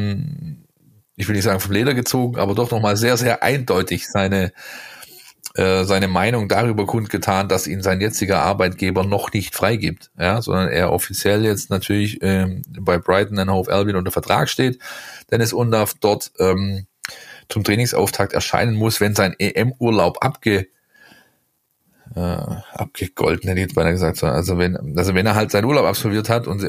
ich will nicht sagen vom Leder gezogen, aber doch nochmal sehr, sehr eindeutig seine Meinung darüber kundgetan, dass ihn sein jetziger Arbeitgeber noch nicht freigibt, ja, sondern er offiziell jetzt natürlich bei Brighton and Hove Albion unter Vertrag steht. Dennis Undaff dort zum Trainingsauftakt erscheinen muss, wenn sein EM-Urlaub abgegolten, hätte ich jetzt beinahe gesagt. Also wenn er halt seinen Urlaub absolviert hat und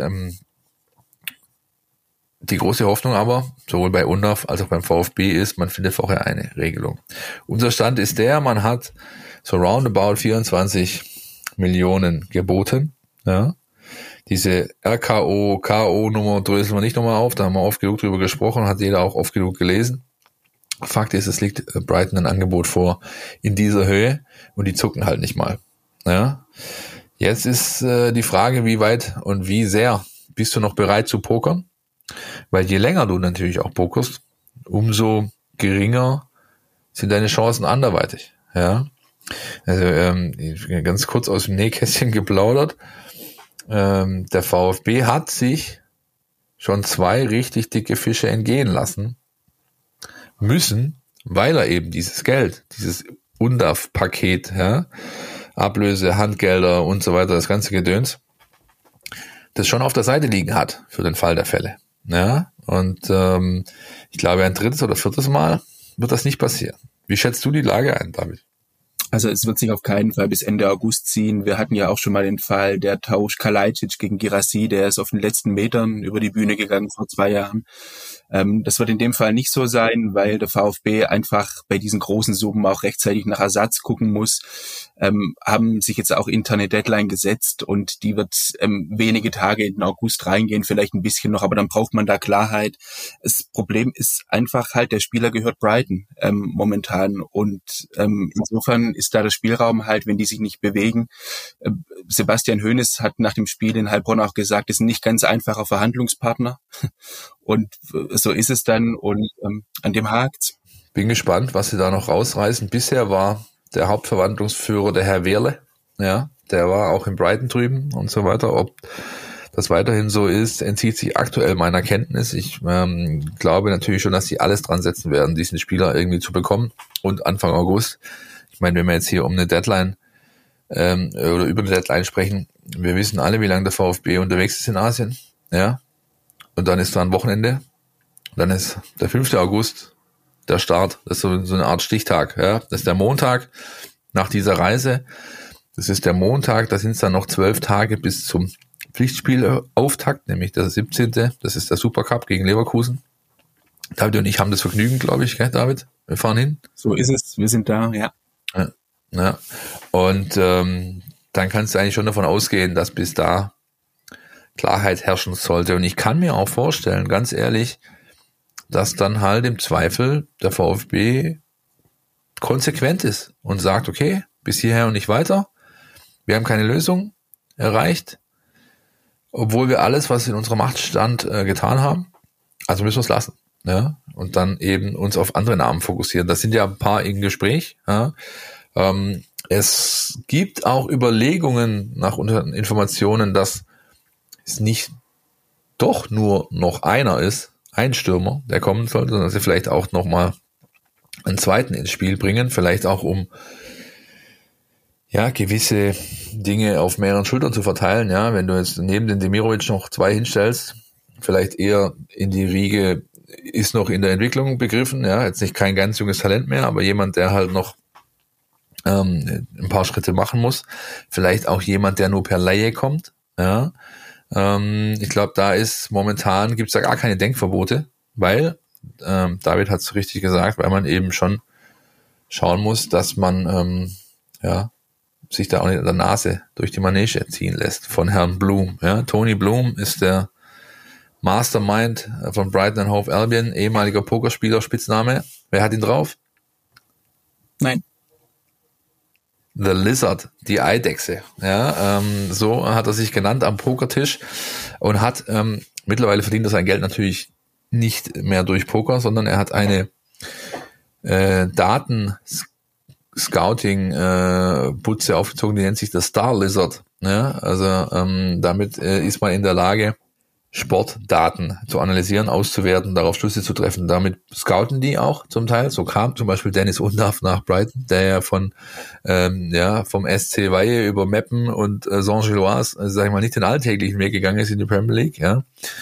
die große Hoffnung aber, sowohl bei Undaff als auch beim VfB ist, man findet vorher eine Regelung. Unser Stand ist man hat so roundabout 24 Millionen geboten. Ja. Diese RKO-KO-Nummer dröseln wir nicht nochmal auf, da haben wir oft genug drüber gesprochen, hat jeder auch oft genug gelesen. Fakt ist, es liegt Brighton ein Angebot vor in dieser Höhe und die zucken halt nicht mal. Ja. Jetzt ist die Frage, wie weit und wie sehr bist du noch bereit zu pokern? Weil je länger du natürlich auch pokerst, umso geringer sind deine Chancen anderweitig. Ja. Also ganz kurz aus dem Nähkästchen geplaudert. Der VfB hat sich schon 2 richtig dicke Fische entgehen lassen, müssen, weil er eben dieses Geld, dieses UNDAF-Paket, ja, Ablöse, Handgelder und so weiter, das ganze Gedöns, das schon auf der Seite liegen hat für den Fall der Fälle. Ja, und ich glaube, ein 3. oder 4. Mal wird das nicht passieren. Wie schätzt du die Lage ein, David? Also es wird sich auf keinen Fall bis Ende August ziehen. Wir hatten ja auch schon mal den Fall, der Tausch Kalajdzic gegen Girassi, der ist auf den letzten Metern über die Bühne gegangen vor 2 Jahren. Das wird in dem Fall nicht so sein, weil der VfB einfach bei diesen großen Summen auch rechtzeitig nach Ersatz gucken muss. Haben sich jetzt auch interne Deadline gesetzt und die wird wenige Tage in den August reingehen, vielleicht ein bisschen noch, aber dann braucht man da Klarheit. Das Problem ist einfach halt, der Spieler gehört Brighton momentan und insofern ist da der Spielraum halt, wenn die sich nicht bewegen. Sebastian Hoeneß hat nach dem Spiel in Heilbronn auch gesagt, ist ein nicht ganz einfacher Verhandlungspartner und so ist es dann und an dem hakt's. Bin gespannt, was sie da noch rausreißen. Bisher war der Hauptverwandlungsführer der Herr Wehrle, ja, der war auch in Brighton drüben und so weiter. Ob das weiterhin so ist, entzieht sich aktuell meiner Kenntnis. Ich glaube natürlich schon, dass sie alles dran setzen werden, diesen Spieler irgendwie zu bekommen. Und Anfang August, ich meine, wenn wir jetzt hier um eine Deadline oder über eine Deadline sprechen, wir wissen alle, wie lange der VfB unterwegs ist in Asien, ja. Und dann ist da ein Wochenende, dann ist der 5. August der Start, das ist so eine Art Stichtag, ja. Das ist der Montag nach dieser Reise, das ist der Montag, da sind es dann noch 12 Tage bis zum Pflichtspielauftakt, nämlich der 17., das ist der Supercup gegen Leverkusen. David und ich haben das Vergnügen, glaube ich, gell, David? Wir fahren hin. So ist es, wir sind da, ja. Ja. Und dann kannst du eigentlich schon davon ausgehen, dass bis da Klarheit herrschen sollte. Und ich kann mir auch vorstellen, ganz ehrlich, dass dann halt im Zweifel der VfB konsequent ist und sagt, okay, bis hierher und nicht weiter. Wir haben keine Lösung erreicht, obwohl wir alles, was in unserer Macht stand, getan haben. Also müssen wir es lassen. Ja? Und dann eben uns auf andere Namen fokussieren. Das sind ja ein paar im Gespräch. Ja? Es gibt auch Überlegungen nach Informationen, dass es nicht doch nur noch einer ist, ein Stürmer, der kommen sollte, sondern dass sie vielleicht auch nochmal einen zweiten ins Spiel bringen, vielleicht auch um ja gewisse Dinge auf mehreren Schultern zu verteilen. Ja, wenn du jetzt neben den Demirovic noch 2 hinstellst, vielleicht eher in die Riege, ist noch in der Entwicklung begriffen, ja, jetzt nicht kein ganz junges Talent mehr, aber jemand, der halt noch ein paar Schritte machen muss, vielleicht auch jemand, der nur per Laie kommt, ja. Ich glaube, da ist momentan, gibt's da gar keine Denkverbote, weil, David hat es richtig gesagt, weil man eben schon schauen muss, dass man sich da auch nicht an der Nase durch die Manege ziehen lässt von Herrn Bloom. Ja. Tony Bloom ist der Mastermind von Brighton & Hove Albion, ehemaliger Pokerspieler, Spitzname. Wer hat ihn drauf? Nein. The Lizard, die Eidechse, ja, so hat er sich genannt am Pokertisch und hat, mittlerweile verdient er sein Geld natürlich nicht mehr durch Poker, sondern er hat eine Daten-Scouting-Butze aufgezogen, die nennt sich der Star Lizard, ja, also damit ist man in der Lage, Sportdaten zu analysieren, auszuwerten, darauf Schlüsse zu treffen. Damit scouten die auch zum Teil. So kam zum Beispiel Dennis Undaff nach Brighton, der ja vom SC Weihe über Meppen und Saint-Gilloise, sag ich mal, nicht den alltäglichen Weg gegangen ist in die Premier League. Ja,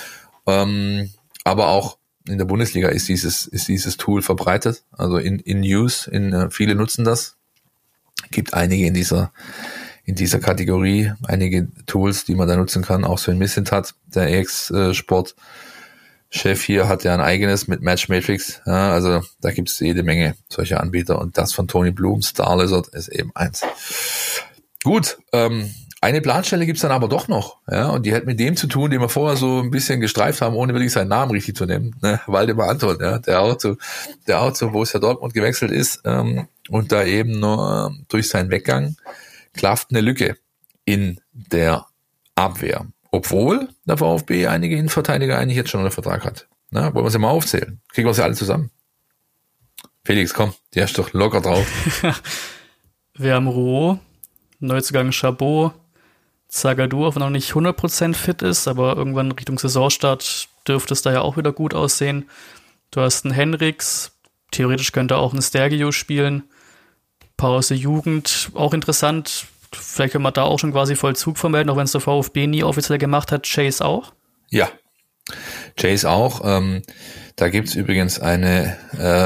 aber auch in der Bundesliga ist dieses Tool verbreitet, also in Use. Viele nutzen das. Gibt einige in dieser Kategorie, einige Tools, die man da nutzen kann. Auch Sven Mislintat, der Ex-Sportchef hier, hat ja ein eigenes mit Match Matrix. Ja, also da gibt es jede Menge solcher Anbieter. Und das von Tony Bloom, Star Lizard, ist eben eins. Gut, eine Planstelle gibt's dann aber doch noch. Ja, und die hat mit dem zu tun, den wir vorher so ein bisschen gestreift haben, ohne wirklich seinen Namen richtig zu nennen. Ne? Waldemar Anton, ja, der auch zu Borussia Dortmund gewechselt ist und da eben nur durch seinen Weggang klafft eine Lücke in der Abwehr. Obwohl der VfB einige Innenverteidiger eigentlich jetzt schon unter Vertrag hat. Na, wollen wir sie mal aufzählen? Kriegen wir sie alle zusammen? Felix, komm, die hast du doch locker drauf. Wir haben Rouault, Neuzugang Chabot, Zagadou, auch wenn er noch nicht 100% fit ist, aber irgendwann Richtung Saisonstart dürfte es da ja auch wieder gut aussehen. Du hast einen Henrichs, theoretisch könnte auch ein Stergio spielen. Pause Jugend, auch interessant. Vielleicht können wir da auch schon quasi Vollzug vermelden, auch wenn es der VfB nie offiziell gemacht hat. Chase auch? Ja, Chase auch. Da gibt's übrigens eine,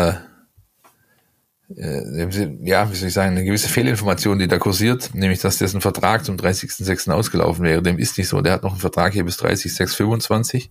wie soll ich sagen, eine gewisse Fehlinformation, die da kursiert, nämlich, dass dessen Vertrag zum 30.06. ausgelaufen wäre. Dem ist nicht so. Der hat noch einen Vertrag hier bis 30.06.25.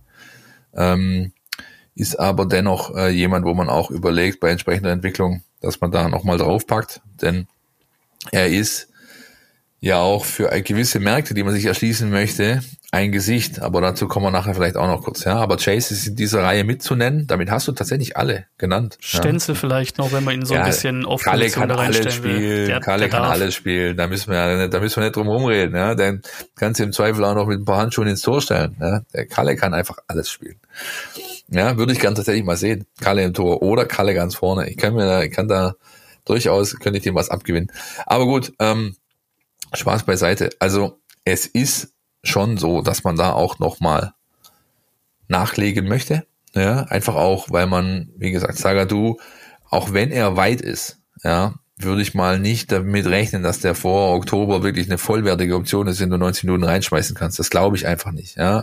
Ist aber dennoch jemand, wo man auch überlegt bei entsprechender Entwicklung, dass man da nochmal draufpackt, denn er ist ja auch für gewisse Märkte, die man sich erschließen möchte, ein Gesicht, aber dazu kommen wir nachher vielleicht auch noch kurz. Ja, aber Chase ist in dieser Reihe mitzunennen, damit hast du tatsächlich alle genannt. Stenzel vielleicht noch, wenn man ihn so ein bisschen auf Kalle kann alles spielen, Kalle kann alles spielen, da müssen wir nicht drum rumreden, ja, dann kannst du im Zweifel auch noch mit ein paar Handschuhen ins Tor stellen, ja, der Kalle kann einfach alles spielen. Ja, würde ich gern tatsächlich mal sehen, Kalle im Tor oder Kalle ganz vorne, ich kann da durchaus, könnte ich dem was abgewinnen. Aber gut, Spaß beiseite, also es ist schon so, dass man da auch nochmal nachlegen möchte. Ja, einfach auch, weil man, wie gesagt, Zagadou, auch wenn er weit ist, ja, würde ich mal nicht damit rechnen, dass der vor Oktober wirklich eine vollwertige Option ist, wenn du 90 Minuten reinschmeißen kannst. Das glaube ich einfach nicht. Ja,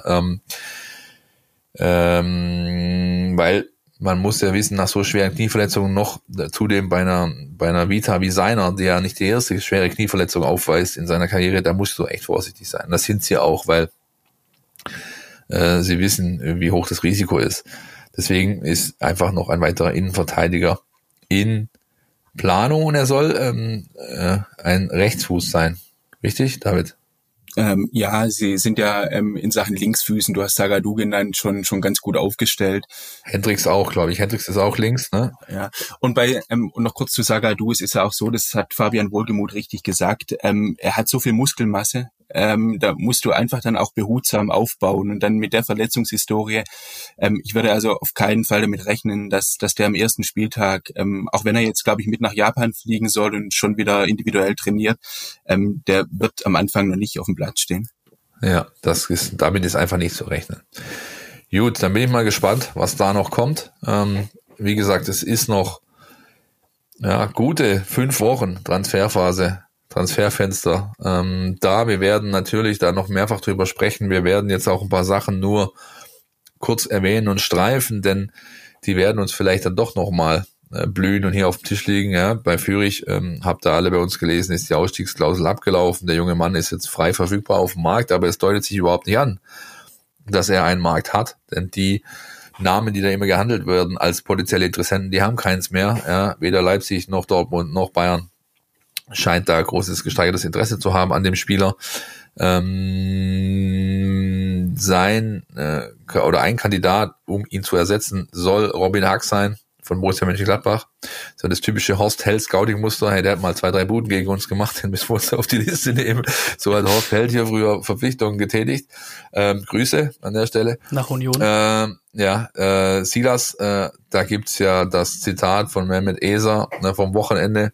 weil man muss ja wissen, nach so schweren Knieverletzungen noch zudem bei einer Vita wie seiner, die ja nicht die erste schwere Knieverletzung aufweist in seiner Karriere, da musst du echt vorsichtig sein. Das sind sie auch, weil sie wissen, wie hoch das Risiko ist. Deswegen ist einfach noch ein weiterer Innenverteidiger in Planung und er soll ein Rechtsfuß sein. Richtig, David? Ja, sie sind ja in Sachen Linksfüßen, du hast Zagadou genannt, schon ganz gut aufgestellt. Hendricks auch, glaube ich. Hendricks ist auch links, ne? Ja. Und und noch kurz zu Zagadou, es ist ja auch so, das hat Fabian Wohlgemuth richtig gesagt, er hat so viel Muskelmasse, da musst du einfach dann auch behutsam aufbauen und dann mit der Verletzungshistorie, ich würde also auf keinen Fall damit rechnen, dass der am ersten Spieltag, auch wenn er jetzt, glaube ich, mit nach Japan fliegen soll und schon wieder individuell trainiert, der wird am Anfang noch nicht auf dem Platz stehen. Ja, damit ist einfach nicht zu rechnen. Gut, dann bin ich mal gespannt, was da noch kommt. Wie gesagt, es ist noch gute 5 Wochen Transferfenster da. Wir werden natürlich da noch mehrfach drüber sprechen. Wir werden jetzt auch ein paar Sachen nur kurz erwähnen und streifen, denn die werden uns vielleicht dann doch nochmal blühen und hier auf dem Tisch liegen. Ja, bei Fürich, habt ihr alle bei uns gelesen, ist die Ausstiegsklausel abgelaufen. Der junge Mann ist jetzt frei verfügbar auf dem Markt, aber es deutet sich überhaupt nicht an, dass er einen Markt hat, denn die Namen, die da immer gehandelt werden als potenzielle Interessenten, die haben keins mehr. Ja, weder Leipzig noch Dortmund noch Bayern scheint da großes gesteigertes Interesse zu haben an dem Spieler. Ein Kandidat, um ihn zu ersetzen, soll Robin Hack sein von Borussia Mönchengladbach. So das typische Horst Held Scouting-Muster. Hey, der hat mal 2-3 Buden gegen uns gemacht, den müssen wir uns auf die Liste nehmen. So hat Horst Held hier früher Verpflichtungen getätigt. Grüße an der Stelle. Nach Union. Silas, da gibt's ja das Zitat von Mehmet Eser vom Wochenende.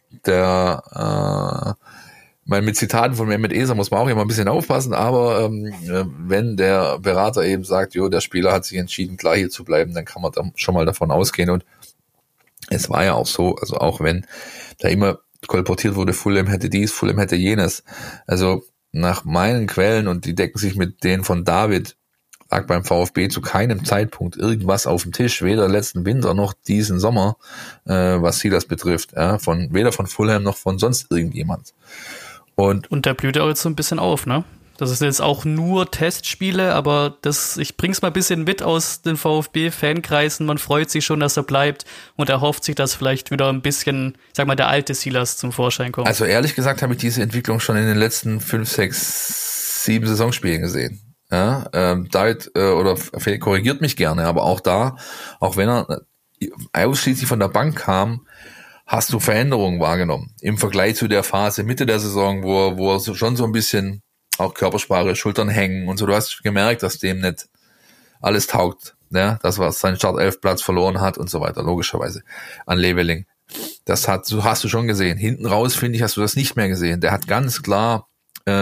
Mit Zitaten von Mehmet Eser muss man auch immer ein bisschen aufpassen, aber wenn der Berater eben sagt, der Spieler hat sich entschieden, klar hier zu bleiben, dann kann man da schon mal davon ausgehen. Und es war ja auch so, also auch wenn da immer kolportiert wurde, Fulham hätte dies, Fulham hätte jenes. Also nach meinen Quellen, und die decken sich mit denen von David, lag beim VfB zu keinem Zeitpunkt irgendwas auf dem Tisch, weder letzten Winter noch diesen Sommer, was Silas betrifft, ja, weder von Fulham noch von sonst irgendjemand. Und der blüht auch jetzt so ein bisschen auf, ne? Das ist jetzt auch nur Testspiele, aber ich bring's mal ein bisschen mit aus den VfB-Fankreisen. Man freut sich schon, dass er bleibt und erhofft sich, dass vielleicht wieder ein bisschen, ich sag mal, der alte Silas zum Vorschein kommt. Also ehrlich gesagt habe ich diese Entwicklung schon in den letzten 5, 6, 7 Saisonspielen gesehen. Ja, David oder korrigiert mich gerne, aber auch da, auch wenn er ausschließlich von der Bank kam, hast du Veränderungen wahrgenommen im Vergleich zu der Phase Mitte der Saison, wo er schon so ein bisschen auch Körpersprache, Schultern hängen und so. Du hast gemerkt, dass dem nicht alles taugt, ja, dass er seinen Startelfplatz verloren hat und so weiter, logischerweise an Leveling. Hast du schon gesehen. Hinten raus, finde ich, hast du das nicht mehr gesehen. Der hat ganz klar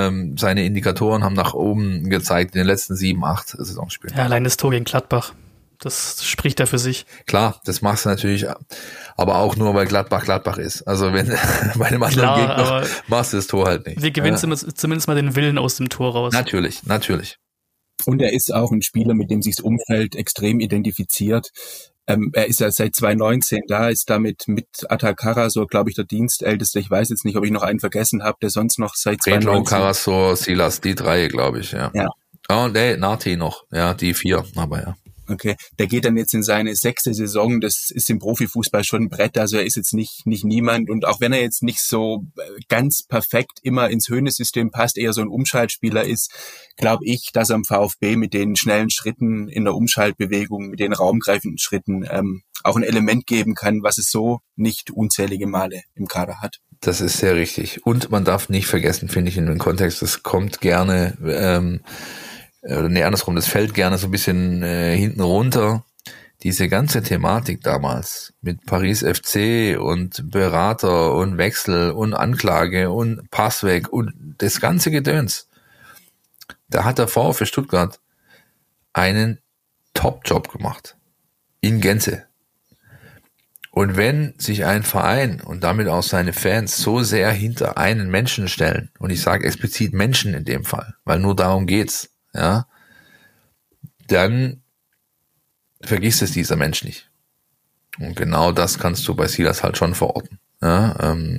seine Indikatoren haben nach oben gezeigt in den letzten 7, 8 Saisonspielen. Ja, allein das Tor gegen Gladbach. Das spricht ja für sich. Klar, das machst du natürlich, aber auch nur, weil Gladbach ist. Also wenn bei einem anderen Gegner machst du das Tor halt nicht. Wir gewinnen zumindest mal den Willen aus dem Tor raus. Natürlich. Und er ist auch ein Spieler, mit dem sich das Umfeld extrem identifiziert. Er ist ja seit 2019 da, ist damit mit Atakara so, glaube ich, der Dienstälteste. Ich weiß jetzt nicht, ob ich noch einen vergessen habe, der sonst noch seit 2019... Redlow, Karasor, Silas, die 3, glaube ich, ja. Oh, Nati noch, ja, die 4, aber ja. Okay, der geht dann jetzt in seine 6. Saison, das ist im Profifußball schon ein Brett, also er ist jetzt nicht niemand und auch wenn er jetzt nicht so ganz perfekt immer ins Höhnesystem passt, eher so ein Umschaltspieler ist, glaube ich, dass er am VfB mit den schnellen Schritten in der Umschaltbewegung, mit den raumgreifenden Schritten auch ein Element geben kann, was es so nicht unzählige Male im Kader hat. Das ist sehr richtig und man darf nicht vergessen, finde ich, in dem Kontext, das kommt gerne... andersrum, das fällt gerne so ein bisschen hinten runter. Diese ganze Thematik damals mit Paris FC und Berater und Wechsel und Anklage und Pass weg und das ganze Gedöns. Da hat der VfB Stuttgart einen Top-Job gemacht. In Gänze. Und wenn sich ein Verein und damit auch seine Fans so sehr hinter einen Menschen stellen, und ich sage explizit Menschen in dem Fall, weil nur darum geht's, ja, dann vergisst es dieser Mensch nicht. Und genau das kannst du bei Silas halt schon verorten. Ja,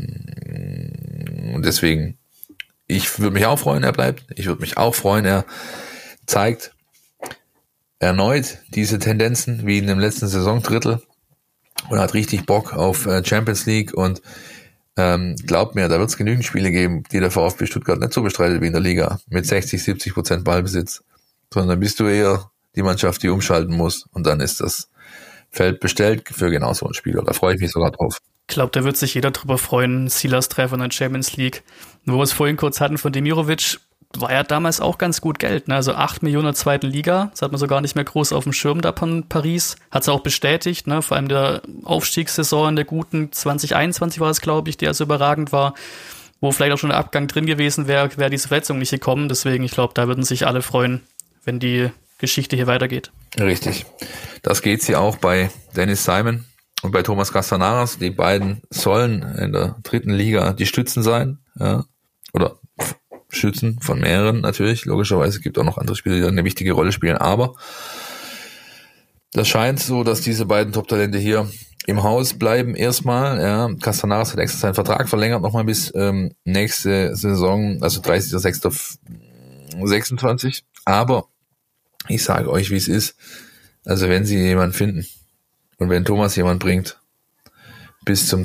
und deswegen, ich würde mich auch freuen, er bleibt. Ich würde mich auch freuen, er zeigt erneut diese Tendenzen wie in dem letzten Saisondrittel und hat richtig Bock auf Champions League und glaubt mir, da wird es genügend Spiele geben, die der VfB Stuttgart nicht so bestreitet wie in der Liga mit 60-70% Ballbesitz, sondern dann bist du eher die Mannschaft, die umschalten muss und dann ist das Feld bestellt für genau so ein Spieler. Da freue ich mich sogar drauf. Ich glaube, da wird sich jeder drüber freuen, Silas Treffer in der Champions League. Wo wir es vorhin kurz hatten von Demirovic, war ja damals auch ganz gut Geld, ne? Also 8 Millionen in der zweiten Liga, das hat man so gar nicht mehr groß auf dem Schirm da von Paris, hat es auch bestätigt, ne? Vor allem der Aufstiegssaison in der guten 2021 war es, glaube ich, die also überragend war, wo vielleicht auch schon ein Abgang drin gewesen wäre diese Verletzung nicht gekommen, deswegen, ich glaube, da würden sich alle freuen, wenn die Geschichte hier weitergeht. Richtig. Das geht's hier auch bei Dennis Simon und bei Thomas Castanaras. Die beiden sollen in der dritten Liga die Stützen sein, ja, oder Stützen von mehreren natürlich. Logischerweise gibt auch noch andere Spieler, die eine wichtige Rolle spielen, aber das scheint so, dass diese beiden Top-Talente hier im Haus bleiben erstmal. Ja, Castanaras hat extra seinen Vertrag verlängert, nochmal bis nächste Saison, also 30.06.26. Aber ich sage euch, wie es ist. Also wenn Sie jemanden finden und wenn Thomas jemand bringt, bis zum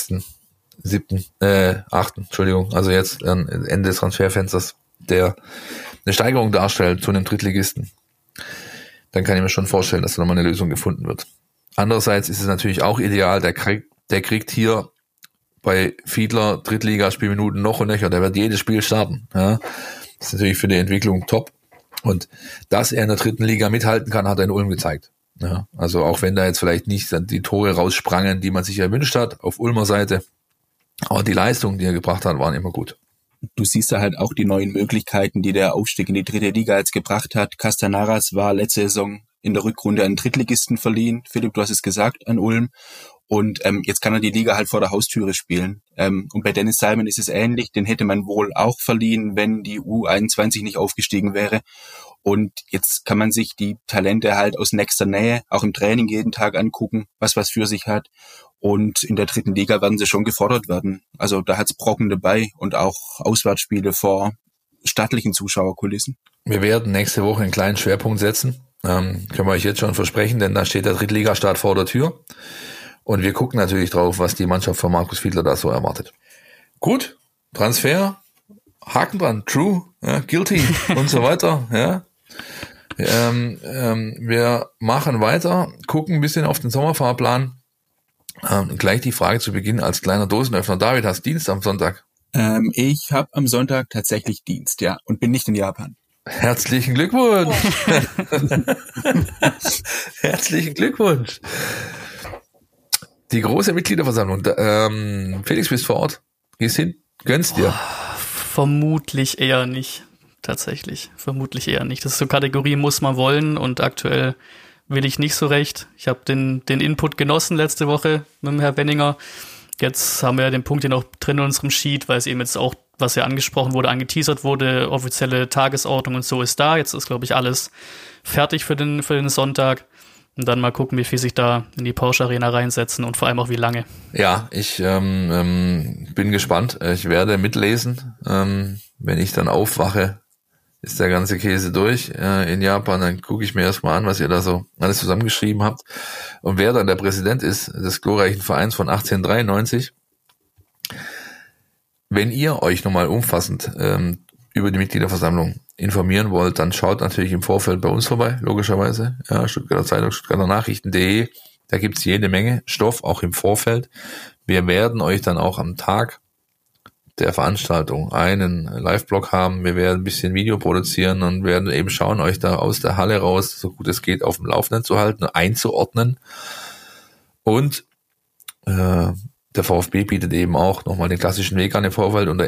30.8., Entschuldigung, also jetzt Ende des Transferfensters, der eine Steigerung darstellt zu einem Drittligisten, dann kann ich mir schon vorstellen, dass da nochmal eine Lösung gefunden wird. Andererseits ist es natürlich auch ideal, der kriegt hier bei Fiedler Drittligaspielminuten noch und nöcher, der wird jedes Spiel starten. Ja. Das ist natürlich für die Entwicklung top. Und dass er in der dritten Liga mithalten kann, hat er in Ulm gezeigt. Ja, also auch wenn da jetzt vielleicht nicht die Tore raussprangen, die man sich erwünscht hat, auf Ulmer Seite, aber die Leistungen, die er gebracht hat, waren immer gut. Du siehst da halt auch die neuen Möglichkeiten, die der Aufstieg in die dritte Liga jetzt gebracht hat. Castanaras war letzte Saison in der Rückrunde an Drittligisten verliehen. Philipp, du hast es gesagt, an Ulm. Und jetzt kann er die Liga halt vor der Haustüre spielen. Und bei Dennis Simon ist es ähnlich. Den hätte man wohl auch verliehen, wenn die U21 nicht aufgestiegen wäre. Und jetzt kann man sich die Talente halt aus nächster Nähe, auch im Training jeden Tag angucken, was für sich hat. Und in der dritten Liga werden sie schon gefordert werden. Also da hat's Brocken dabei und auch Auswärtsspiele vor stattlichen Zuschauerkulissen. Wir werden nächste Woche einen kleinen Schwerpunkt setzen. Können wir euch jetzt schon versprechen, denn da steht der Drittligastart vor der Tür. Und wir gucken natürlich drauf, was die Mannschaft von Markus Fiedler da so erwartet. Gut, Transfer, Haken dran, true, ja, guilty und so weiter. Ja. Wir machen weiter, gucken ein bisschen auf den Sommerfahrplan. Gleich die Frage zu Beginn als kleiner Dosenöffner. David, hast Dienst am Sonntag? Ich habe am Sonntag tatsächlich Dienst, ja, und bin nicht in Japan. Herzlichen Glückwunsch! Herzlichen Glückwunsch! Die große Mitgliederversammlung. Felix, bist vor Ort? Gehst hin? Gönnst dir? Vermutlich eher nicht. Tatsächlich. Vermutlich eher nicht. Das ist so Kategorie muss man wollen und aktuell will ich nicht so recht. Ich habe den Input genossen letzte Woche mit dem Herr Benninger. Jetzt haben wir ja den Punkt hier noch drin in unserem Sheet, weil es eben jetzt auch, was ja angesprochen wurde, angeteasert wurde, offizielle Tagesordnung und so ist da. Jetzt ist, glaube ich, alles fertig für den Sonntag. Und dann mal gucken, wie viel sich da in die Porsche Arena reinsetzen und vor allem auch wie lange. Ja, ich bin gespannt. Ich werde mitlesen. Wenn ich dann aufwache, ist der ganze Käse durch in Japan. Dann gucke ich mir erstmal an, was ihr da so alles zusammengeschrieben habt. Und wer dann der Präsident ist des glorreichen Vereins von 1893. Wenn ihr euch nochmal umfassend über die Mitgliederversammlung informieren wollt, dann schaut natürlich im Vorfeld bei uns vorbei, logischerweise. Ja, Stuttgarter Zeitung, Stuttgarter Nachrichten.de. Da gibt's jede Menge Stoff, auch im Vorfeld. Wir werden euch dann auch am Tag der Veranstaltung einen Live-Blog haben. Wir werden ein bisschen Video produzieren und werden eben schauen, euch da aus der Halle raus, so gut es geht, auf dem Laufenden zu halten, einzuordnen. Und der VfB bietet eben auch nochmal den klassischen Weg an im Vorfeld. Unter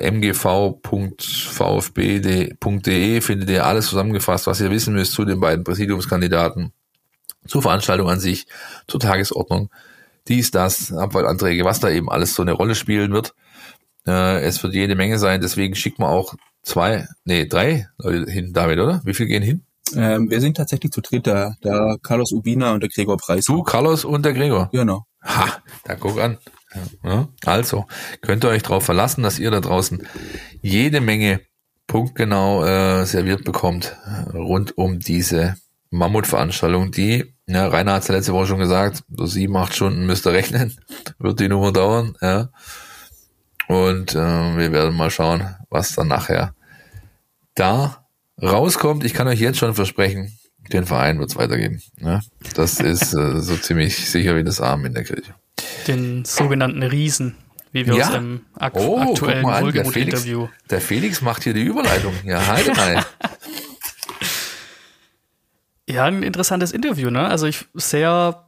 mgv.vfb.de findet ihr alles zusammengefasst, was ihr wissen müsst zu den beiden Präsidiumskandidaten, zur Veranstaltung an sich, zur Tagesordnung, dies, das, Abwahlanträge, was da eben alles so eine Rolle spielen wird. Es wird jede Menge sein, deswegen schickt man auch 3 Leute hin, David, oder? Wie viel gehen hin? Wir sind tatsächlich zu dritt da. Der Carlos Ubina und der Gregor Preis. Du, Carlos und der Gregor? Genau. Ha, da guck an. Ja, also, könnt ihr euch darauf verlassen, dass ihr da draußen jede Menge punktgenau serviert bekommt rund um diese Mammutveranstaltung, die, ja, Rainer hat es ja letzte Woche schon gesagt, so 7-8 Stunden müsst ihr rechnen, wird die Nummer dauern, ja. Und wir werden mal schauen, was dann nachher da rauskommt. Ich kann euch jetzt schon versprechen, den Verein wird es weitergeben. Ja? Das ist so ziemlich sicher wie das Amen in der Kirche. Den sogenannten Riesen, wie wir aus einem aktuellen Wohlgemut-Interview. Der Felix macht hier die Überleitung. Ja, halt. Ja, ein interessantes Interview, ne? Also sehr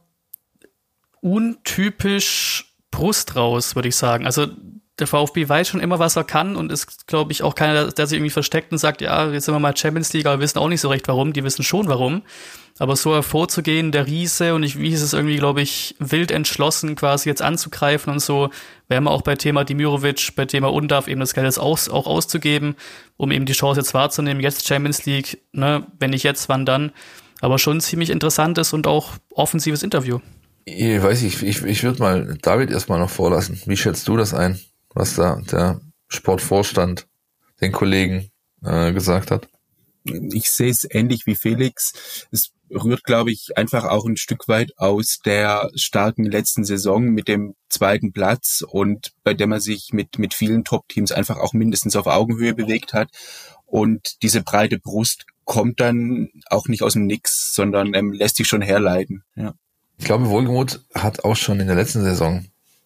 untypisch Brust raus, würde ich sagen. Also der VfB weiß schon immer, was er kann und ist, glaube ich, auch keiner, der sich irgendwie versteckt und sagt, ja, jetzt sind wir mal Champions League, aber wir wissen auch nicht so recht warum. Die wissen schon warum. Aber so hervorzugehen, der Riese, und wie hieß es irgendwie, glaube ich, wild entschlossen quasi jetzt anzugreifen und so, wären wir auch bei Thema Demirovic, bei Thema Undav eben das Geld jetzt auch auszugeben, um eben die Chance jetzt wahrzunehmen, jetzt Champions League, ne, wenn nicht jetzt, wann dann. Aber schon ein ziemlich interessantes und auch offensives Interview. Ich weiß nicht, ich würde mal David erstmal noch vorlassen. Wie schätzt du das ein, was da der Sportvorstand den Kollegen gesagt hat? Ich sehe es ähnlich wie Felix. Es rührt, glaube ich, einfach auch ein Stück weit aus der starken letzten Saison mit dem 2. Platz und bei der man sich mit vielen Top-Teams einfach auch mindestens auf Augenhöhe bewegt hat. Und diese breite Brust kommt dann auch nicht aus dem Nix, sondern lässt sich schon herleiten. Ja. Ich glaube, Wohlgemuth hat auch schon in der letzten Saison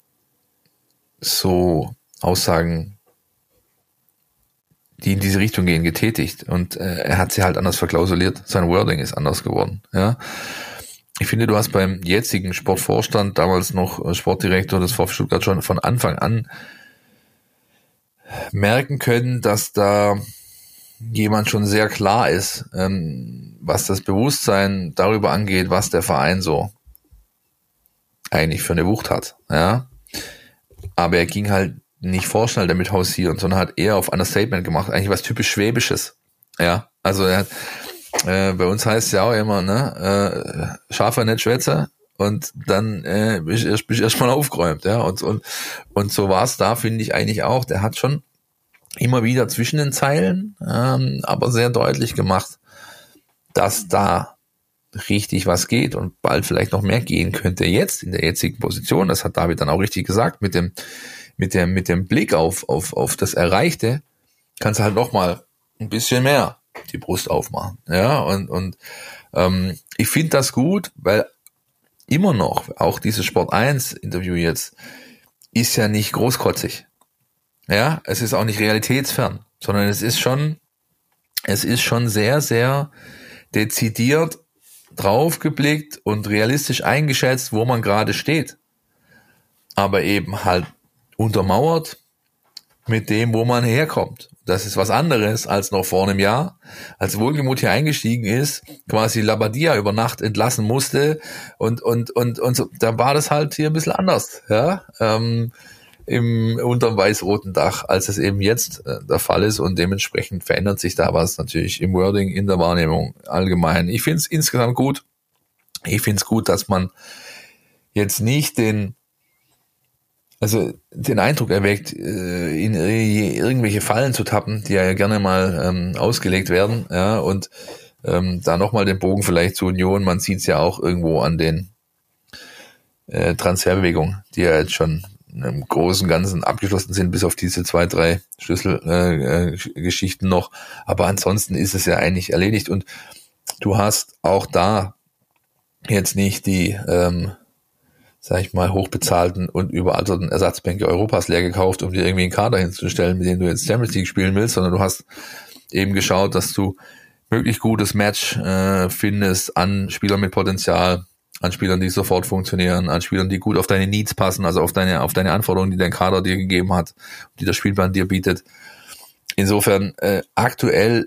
so Aussagen, die in diese Richtung gehen, getätigt. Und er hat sie halt anders verklausuliert. Sein Wording ist anders geworden. Ja. Ich finde, du hast beim jetzigen Sportvorstand, damals noch Sportdirektor des VfB Stuttgart, schon von Anfang an merken können, dass da jemand schon sehr klar ist, was das Bewusstsein darüber angeht, was der Verein so eigentlich für eine Wucht hat. Ja. Aber er ging halt nicht vorschnell damit hausieren, sondern hat eher auf Understatement gemacht, eigentlich was typisch Schwäbisches. Ja, also er hat, bei uns heißt es ja auch immer, ne, scharfer nicht Schwätzer und dann bist du erstmal aufgeräumt, ja, und so war es da, finde ich eigentlich auch. Der hat schon immer wieder zwischen den Zeilen, aber sehr deutlich gemacht, dass da richtig was geht und bald vielleicht noch mehr gehen könnte jetzt in der jetzigen Position. Das hat David dann auch richtig gesagt, mit dem Blick auf das Erreichte kannst du halt noch mal ein bisschen mehr die Brust aufmachen. Ja, und ich finde das gut, weil immer noch, auch dieses Sport 1 Interview jetzt, ist ja nicht großkotzig. Ja, es ist auch nicht realitätsfern, sondern es ist schon sehr, sehr dezidiert draufgeblickt und realistisch eingeschätzt, wo man gerade steht. Aber eben halt untermauert mit dem, wo man herkommt. Das ist was anderes als noch vor einem Jahr, als Wohlgemuth hier eingestiegen ist, quasi Labadia über Nacht entlassen musste und so. Da war das halt hier ein bisschen anders, ja, unterm weiß-roten Dach, als es eben jetzt der Fall ist, und dementsprechend verändert sich da was natürlich im Wording, in der Wahrnehmung allgemein. Ich finde es insgesamt gut. Ich finde es gut, dass man jetzt nicht den Eindruck erweckt, in irgendwelche Fallen zu tappen, die ja gerne mal ausgelegt werden, ja, und da nochmal den Bogen vielleicht zu Union. Man sieht es ja auch irgendwo an den Transferbewegungen, die ja jetzt schon im Großen und Ganzen abgeschlossen sind, bis auf diese 2, 3 Schlüsselgeschichten noch. Aber ansonsten ist es ja eigentlich erledigt, und du hast auch da jetzt nicht die sag ich mal, hochbezahlten und überalterten Ersatzbänke Europas leer gekauft, um dir irgendwie einen Kader hinzustellen, mit dem du jetzt Champions League spielen willst, sondern du hast eben geschaut, dass du möglichst gutes Match findest an Spielern mit Potenzial, an Spielern, die sofort funktionieren, an Spielern, die gut auf deine Needs passen, also auf deine Anforderungen, die dein Kader dir gegeben hat, die der Spielplan dir bietet. Insofern, aktuell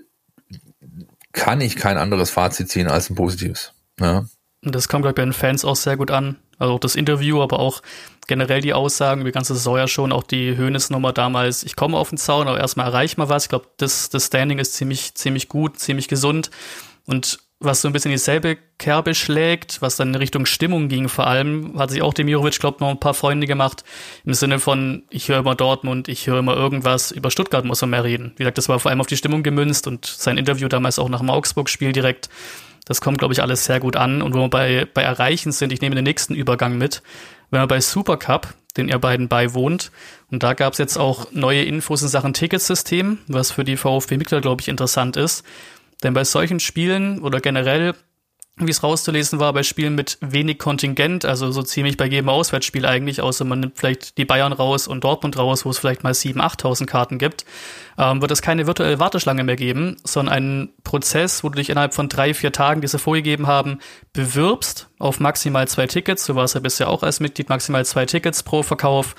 kann ich kein anderes Fazit ziehen als ein positives. Ja. Und das kommt, glaube ich, bei den Fans auch sehr gut an. Also auch das Interview, aber auch generell die Aussagen über die ganze Saison ja schon, auch die Hoeneß-Nummer damals, ich komme auf den Zaun, aber erstmal erreiche mal was. Ich glaube, das Standing ist ziemlich gut, ziemlich gesund. Und was so ein bisschen dieselbe Kerbe schlägt, was dann in Richtung Stimmung ging vor allem, hat sich auch Demirovic, glaube ich, noch ein paar Freunde gemacht, im Sinne von, ich höre immer Dortmund, ich höre immer irgendwas, über Stuttgart muss man mehr reden. Wie gesagt, das war vor allem auf die Stimmung gemünzt, und sein Interview damals auch nach dem Augsburg-Spiel direkt, das kommt, glaube ich, alles sehr gut an. Und wo wir bei Erreichen sind, ich nehme den nächsten Übergang mit, wenn wir bei Supercup, den ihr beiden beiwohnt, und da gab es jetzt auch neue Infos in Sachen Ticketsystem, was für die VfB-Mitglieder, glaube ich, interessant ist. Denn bei solchen Spielen oder generell, wie es rauszulesen war, bei Spielen mit wenig Kontingent, also so ziemlich bei jedem Auswärtsspiel eigentlich, außer man nimmt vielleicht die Bayern raus und Dortmund raus, wo es vielleicht mal 7.000, 8.000 Karten gibt, wird es keine virtuelle Warteschlange mehr geben, sondern einen Prozess, wo du dich innerhalb von 3, 4 Tagen, die sie vorgegeben haben, bewirbst auf maximal 2 Tickets. So war es ja bisher auch als Mitglied, maximal 2 Tickets pro Verkauf.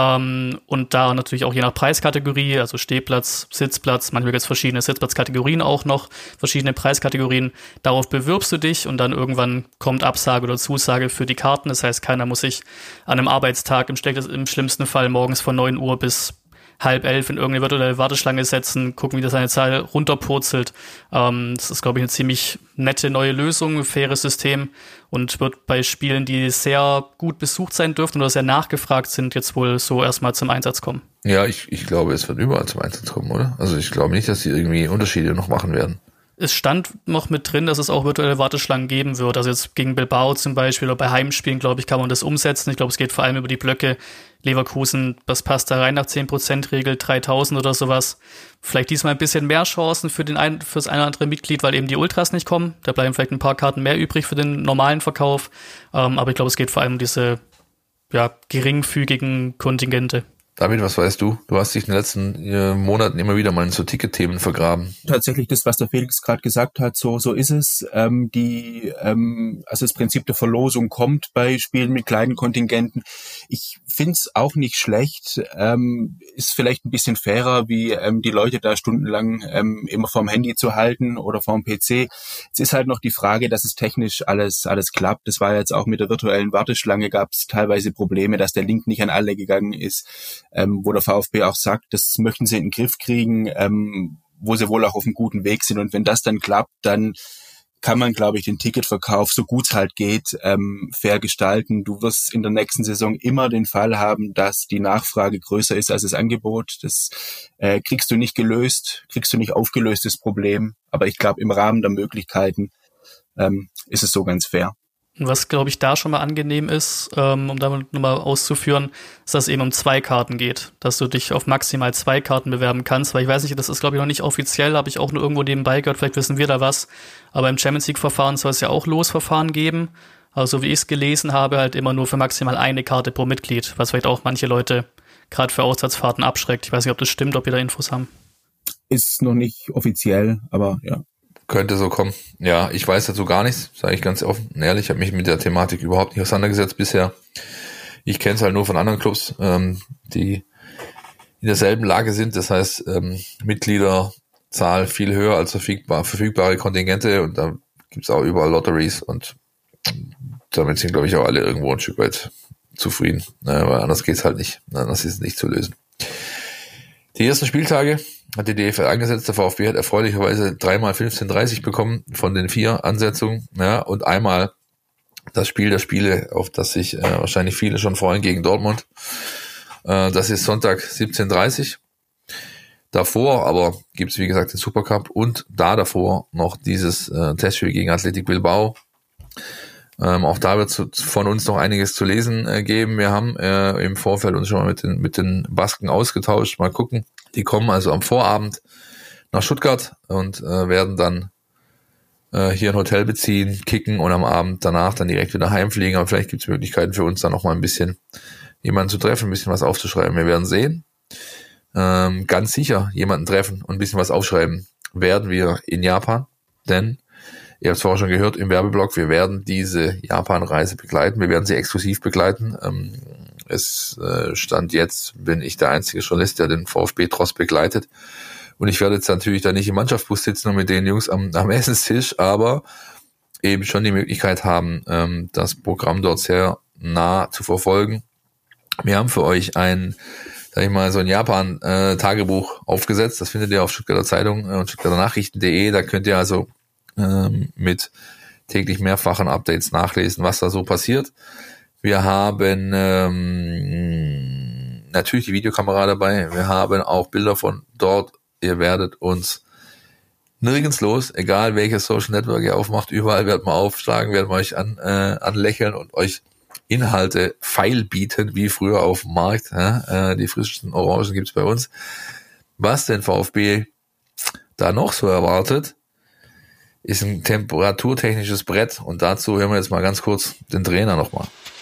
Und da natürlich auch je nach Preiskategorie, also Stehplatz, Sitzplatz, manchmal gibt es verschiedene Sitzplatzkategorien auch noch, verschiedene Preiskategorien. Darauf bewirbst du dich, und dann irgendwann kommt Absage oder Zusage für die Karten. Das heißt, keiner muss sich an einem Arbeitstag im schlimmsten Fall morgens von 9 Uhr bis 10:30 in irgendeine virtuelle Warteschlange setzen, gucken, wie das seine Zahl runterpurzelt. Das ist, glaube ich, eine ziemlich nette neue Lösung, ein faires System, und wird bei Spielen, die sehr gut besucht sein dürften oder sehr nachgefragt sind, jetzt wohl so erstmal zum Einsatz kommen. Ja, ich glaube, es wird überall zum Einsatz kommen, oder? Also ich glaube nicht, dass sie irgendwie Unterschiede noch machen werden. Es stand noch mit drin, dass es auch virtuelle Warteschlangen geben wird. Also jetzt gegen Bilbao zum Beispiel oder bei Heimspielen, glaube ich, kann man das umsetzen. Ich glaube, es geht vor allem über die Blöcke. Leverkusen, das passt da rein nach 10%-Regel, 3.000 oder sowas. Vielleicht diesmal ein bisschen mehr Chancen fürs eine oder andere Mitglied, weil eben die Ultras nicht kommen. Da bleiben vielleicht ein paar Karten mehr übrig für den normalen Verkauf. Aber ich glaube, es geht vor allem um diese geringfügigen Kontingente. David, was weißt du? Du hast dich in den letzten Monaten immer wieder mal in so Ticketthemen vergraben. Tatsächlich das, was der Felix gerade gesagt hat, so ist es. Also das Prinzip der Verlosung kommt bei Spielen mit kleinen Kontingenten. Ich find's auch nicht schlecht. Ist vielleicht ein bisschen fairer, wie die Leute da stundenlang immer vorm Handy zu halten oder vorm PC. Es ist halt noch die Frage, dass es technisch alles klappt. Das war jetzt auch mit der virtuellen Warteschlange, gab es teilweise Probleme, dass der Link nicht an alle gegangen ist. Wo der VfB auch sagt, das möchten sie in den Griff kriegen, wo sie wohl auch auf einem guten Weg sind. Und wenn das dann klappt, dann kann man, glaube ich, den Ticketverkauf, so gut es halt geht, fair gestalten. Du wirst in der nächsten Saison immer den Fall haben, dass die Nachfrage größer ist als das Angebot. Das kriegst du nicht gelöst, kriegst du nicht aufgelöst, das Problem. Aber ich glaube, im Rahmen der Möglichkeiten ist es so ganz fair. Was, glaube ich, da schon mal angenehm ist, um damit nochmal auszuführen, ist, dass es eben um 2 Karten geht. Dass du dich auf maximal 2 Karten bewerben kannst. Weil ich weiß nicht, das ist, glaube ich, noch nicht offiziell, habe ich auch nur irgendwo nebenbei gehört, vielleicht wissen wir da was. Aber im Champions League-Verfahren soll es ja auch Losverfahren geben. Also wie ich es gelesen habe, halt immer nur für maximal 1 Karte pro Mitglied. Was vielleicht auch manche Leute gerade für Auswärtsfahrten abschreckt. Ich weiß nicht, ob das stimmt, ob wir da Infos haben. Ist noch nicht offiziell, aber ja. Könnte so kommen. Ja, ich weiß dazu gar nichts, sage ich ganz offen und ehrlich. Ich habe mich mit der Thematik überhaupt nicht auseinandergesetzt bisher. Ich kenne es halt nur von anderen Clubs, die in derselben Lage sind. Das heißt, Mitgliederzahl viel höher als verfügbare Kontingente, und da gibt's auch überall Lotteries, und damit sind, glaube ich, auch alle irgendwo ein Stück weit zufrieden, weil anders geht's halt nicht. Anders ist es nicht zu lösen. Die ersten Spieltage hat die DFL angesetzt. Der VfB hat erfreulicherweise 3-mal 15:30 bekommen von den 4 Ansetzungen, ja, und einmal das Spiel der Spiele, auf das sich wahrscheinlich viele schon freuen, gegen Dortmund. Das ist Sonntag 17:30. Davor aber gibt's, wie gesagt, den Supercup, und davor noch dieses Testspiel gegen Athletic Bilbao. Auch da wird es von uns noch einiges zu lesen geben. Wir haben im Vorfeld uns schon mal mit den Basken ausgetauscht. Mal gucken. Die kommen also am Vorabend nach Stuttgart und werden dann hier ein Hotel beziehen, kicken und am Abend danach dann direkt wieder heimfliegen. Aber vielleicht gibt es Möglichkeiten für uns dann noch mal ein bisschen jemanden zu treffen, ein bisschen was aufzuschreiben. Wir werden sehen. Ganz sicher jemanden treffen und ein bisschen was aufschreiben werden wir in Japan, denn ihr habt es vorher schon gehört im Werbeblock, wir werden diese Japan-Reise begleiten. Wir werden sie exklusiv begleiten. Es stand jetzt, bin ich der einzige Journalist, der den VfB-Tross begleitet. Und ich werde jetzt natürlich da nicht im Mannschaftsbus sitzen und mit den Jungs am Essenstisch, aber eben schon die Möglichkeit haben, das Programm dort sehr nah zu verfolgen. Wir haben für euch so ein Japan-Tagebuch aufgesetzt. Das findet ihr auf Stuttgarter Zeitung und Stuttgarter Nachrichten.de. Da könnt ihr also mit täglich mehrfachen Updates nachlesen, was da so passiert. Wir haben natürlich die Videokamera dabei. Wir haben auch Bilder von dort. Ihr werdet uns nirgends los, egal welches Social Network ihr aufmacht, überall werden wir aufschlagen, werden wir euch anlächeln und euch Inhalte feilbieten, wie früher auf dem Markt. Die frischsten Orangen gibt's bei uns. Was den VfB da noch so erwartet, ist ein temperaturtechnisches Brett, und dazu hören wir jetzt mal ganz kurz den Trainer nochmal.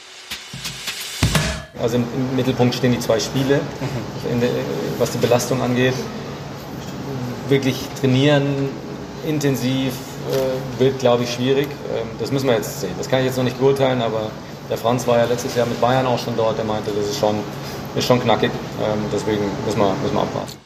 Also im Mittelpunkt stehen die 2 Spiele, was die Belastung angeht. Wirklich trainieren, intensiv, wird, glaube ich, schwierig. Das müssen wir jetzt sehen. Das kann ich jetzt noch nicht beurteilen, aber der Franz war ja letztes Jahr mit Bayern auch schon dort. Der meinte, das ist schon knackig. Deswegen müssen wir abwarten.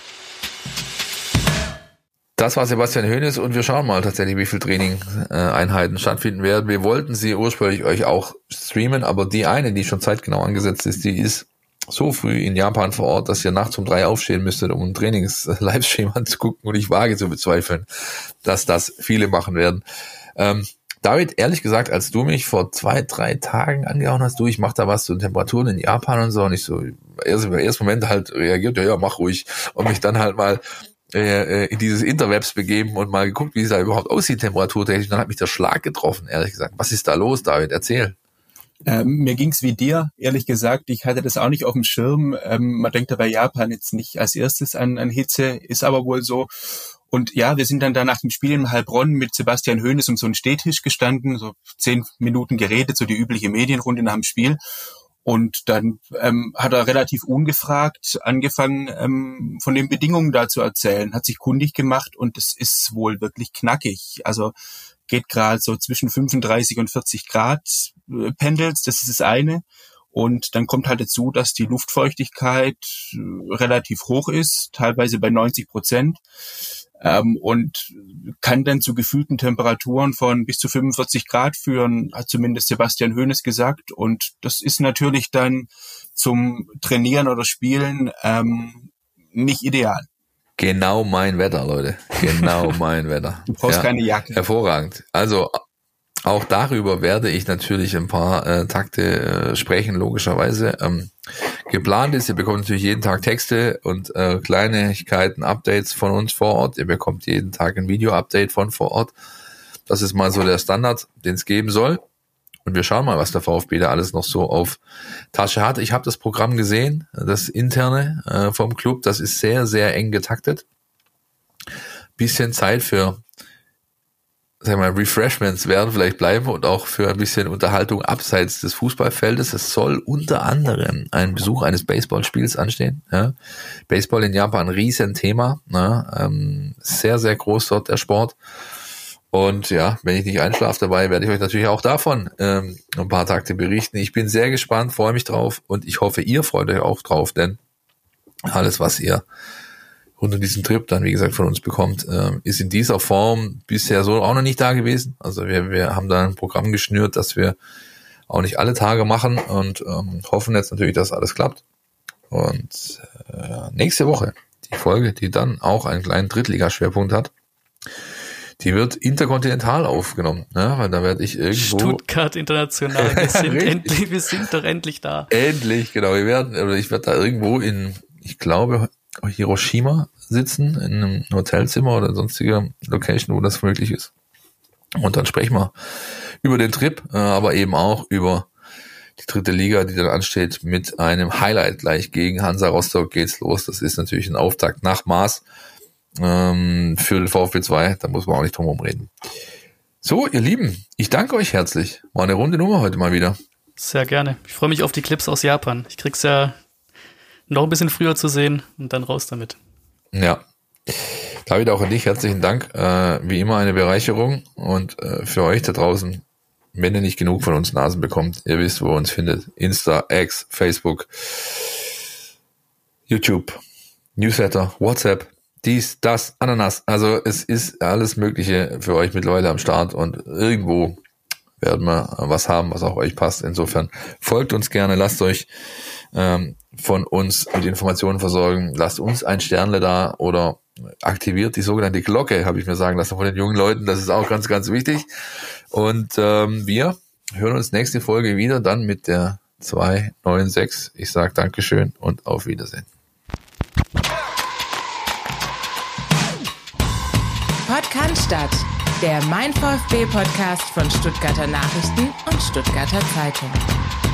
Das war Sebastian Hoeneß, und wir schauen mal tatsächlich, wie viel Training-Einheiten stattfinden werden. Wir wollten sie ursprünglich euch auch streamen, aber die eine, die schon zeitgenau angesetzt ist, die ist so früh in Japan vor Ort, dass ihr nachts um 3 aufstehen müsstet, um einen Trainings-Livestream anzugucken, und ich wage zu bezweifeln, dass das viele machen werden. David, ehrlich gesagt, als du mich vor 2-3 Tagen angehauen hast, ich mach da was zu den Temperaturen in Japan und so, und ich so, im ersten Moment halt reagiert, ja, mach ruhig, und mich dann halt mal in dieses Interwebs begeben und mal geguckt, wie es da überhaupt aussieht, temperaturtechnisch. Dann hat mich der Schlag getroffen, ehrlich gesagt. Was ist da los, David? Erzähl. Mir ging's wie dir, ehrlich gesagt. Ich hatte das auch nicht auf dem Schirm. Man denkt da bei Japan jetzt nicht als erstes an Hitze, ist aber wohl so. Und ja, wir sind dann da nach dem Spiel in Heilbronn mit Sebastian Hoeneß um so einen Stehtisch gestanden, so 10 Minuten geredet, so die übliche Medienrunde nach dem Spiel. Und dann hat er relativ ungefragt angefangen, von den Bedingungen da zu erzählen, hat sich kundig gemacht, und es ist wohl wirklich knackig. Also geht gerade so zwischen 35 und 40 Grad pendelt, das ist das eine. Und dann kommt halt dazu, dass die Luftfeuchtigkeit relativ hoch ist, teilweise bei 90%. Und kann dann zu gefühlten Temperaturen von bis zu 45 Grad führen, hat zumindest Sebastian Hoeneß gesagt. Und das ist natürlich dann zum Trainieren oder Spielen nicht ideal. Genau mein Wetter, Leute. Genau mein Wetter. Du brauchst keine Jacke. Hervorragend. Also auch darüber werde ich natürlich ein paar Takte sprechen, logischerweise. Geplant ist, ihr bekommt natürlich jeden Tag Texte und Kleinigkeiten, Updates von uns vor Ort. Ihr bekommt jeden Tag ein Video-Update von vor Ort. Das ist mal so der Standard, den es geben soll. Und wir schauen mal, was der VfB da alles noch so auf Tasche hat. Ich habe das Programm gesehen, das interne vom Club. Das ist sehr, sehr eng getaktet. Bisschen Zeit für, sagen wir mal, Refreshments werden vielleicht bleiben und auch für ein bisschen Unterhaltung abseits des Fußballfeldes. Es soll unter anderem ein Besuch eines Baseballspiels anstehen. Ja. Baseball in Japan, ein Riesenthema. Ja. Sehr, sehr groß dort der Sport. Und ja, wenn ich nicht einschlafe dabei, werde ich euch natürlich auch davon ein paar Takte berichten. Ich bin sehr gespannt, freue mich drauf, und ich hoffe, ihr freut euch auch drauf, denn Alles, was ihr rund um diesen Trip dann, wie gesagt, von uns bekommt, ist in dieser Form bisher so auch noch nicht da gewesen. Also wir haben da ein Programm geschnürt, das wir auch nicht alle Tage machen und hoffen jetzt natürlich, dass alles klappt. Und nächste Woche, die Folge, die dann auch einen kleinen Drittligaschwerpunkt hat, die wird interkontinental aufgenommen, ne? Weil da werde ich irgendwo... Stuttgart international, wir sind doch endlich da. Endlich, genau. Ich werde da irgendwo in, ich glaube, Hiroshima sitzen, in einem Hotelzimmer oder sonstiger Location, wo das möglich ist. Und dann sprechen wir über den Trip, aber eben auch über die dritte Liga, die dann ansteht, mit einem Highlight gleich gegen Hansa Rostock geht's los. Das ist natürlich ein Auftakt nach Maß für den VfB 2, da muss man auch nicht drum herum reden. So, ihr Lieben, ich danke euch herzlich. War eine runde Nummer heute mal wieder. Sehr gerne. Ich freue mich auf die Clips aus Japan. Ich krieg's ja noch ein bisschen früher zu sehen und dann raus damit. Ja. David, auch an dich herzlichen Dank. Wie immer eine Bereicherung und für euch da draußen, wenn ihr nicht genug von uns Nasen bekommt, ihr wisst, wo ihr uns findet. Insta, X, Facebook, YouTube, Newsletter, WhatsApp, dies, das, Ananas. Also es ist alles Mögliche für euch mittlerweile am Start und irgendwo werden wir was haben, was auch euch passt. Insofern folgt uns gerne, lasst euch von uns mit Informationen versorgen, lasst uns ein Sternle da oder aktiviert die sogenannte Glocke, habe ich mir sagen lassen von den jungen Leuten. Das ist auch ganz, ganz wichtig. Und wir hören uns nächste Folge wieder, dann mit der 296. Ich sage Dankeschön und auf Wiedersehen. Podcast, der Mein VfB Podcast von Stuttgarter Nachrichten und Stuttgarter Zeitung.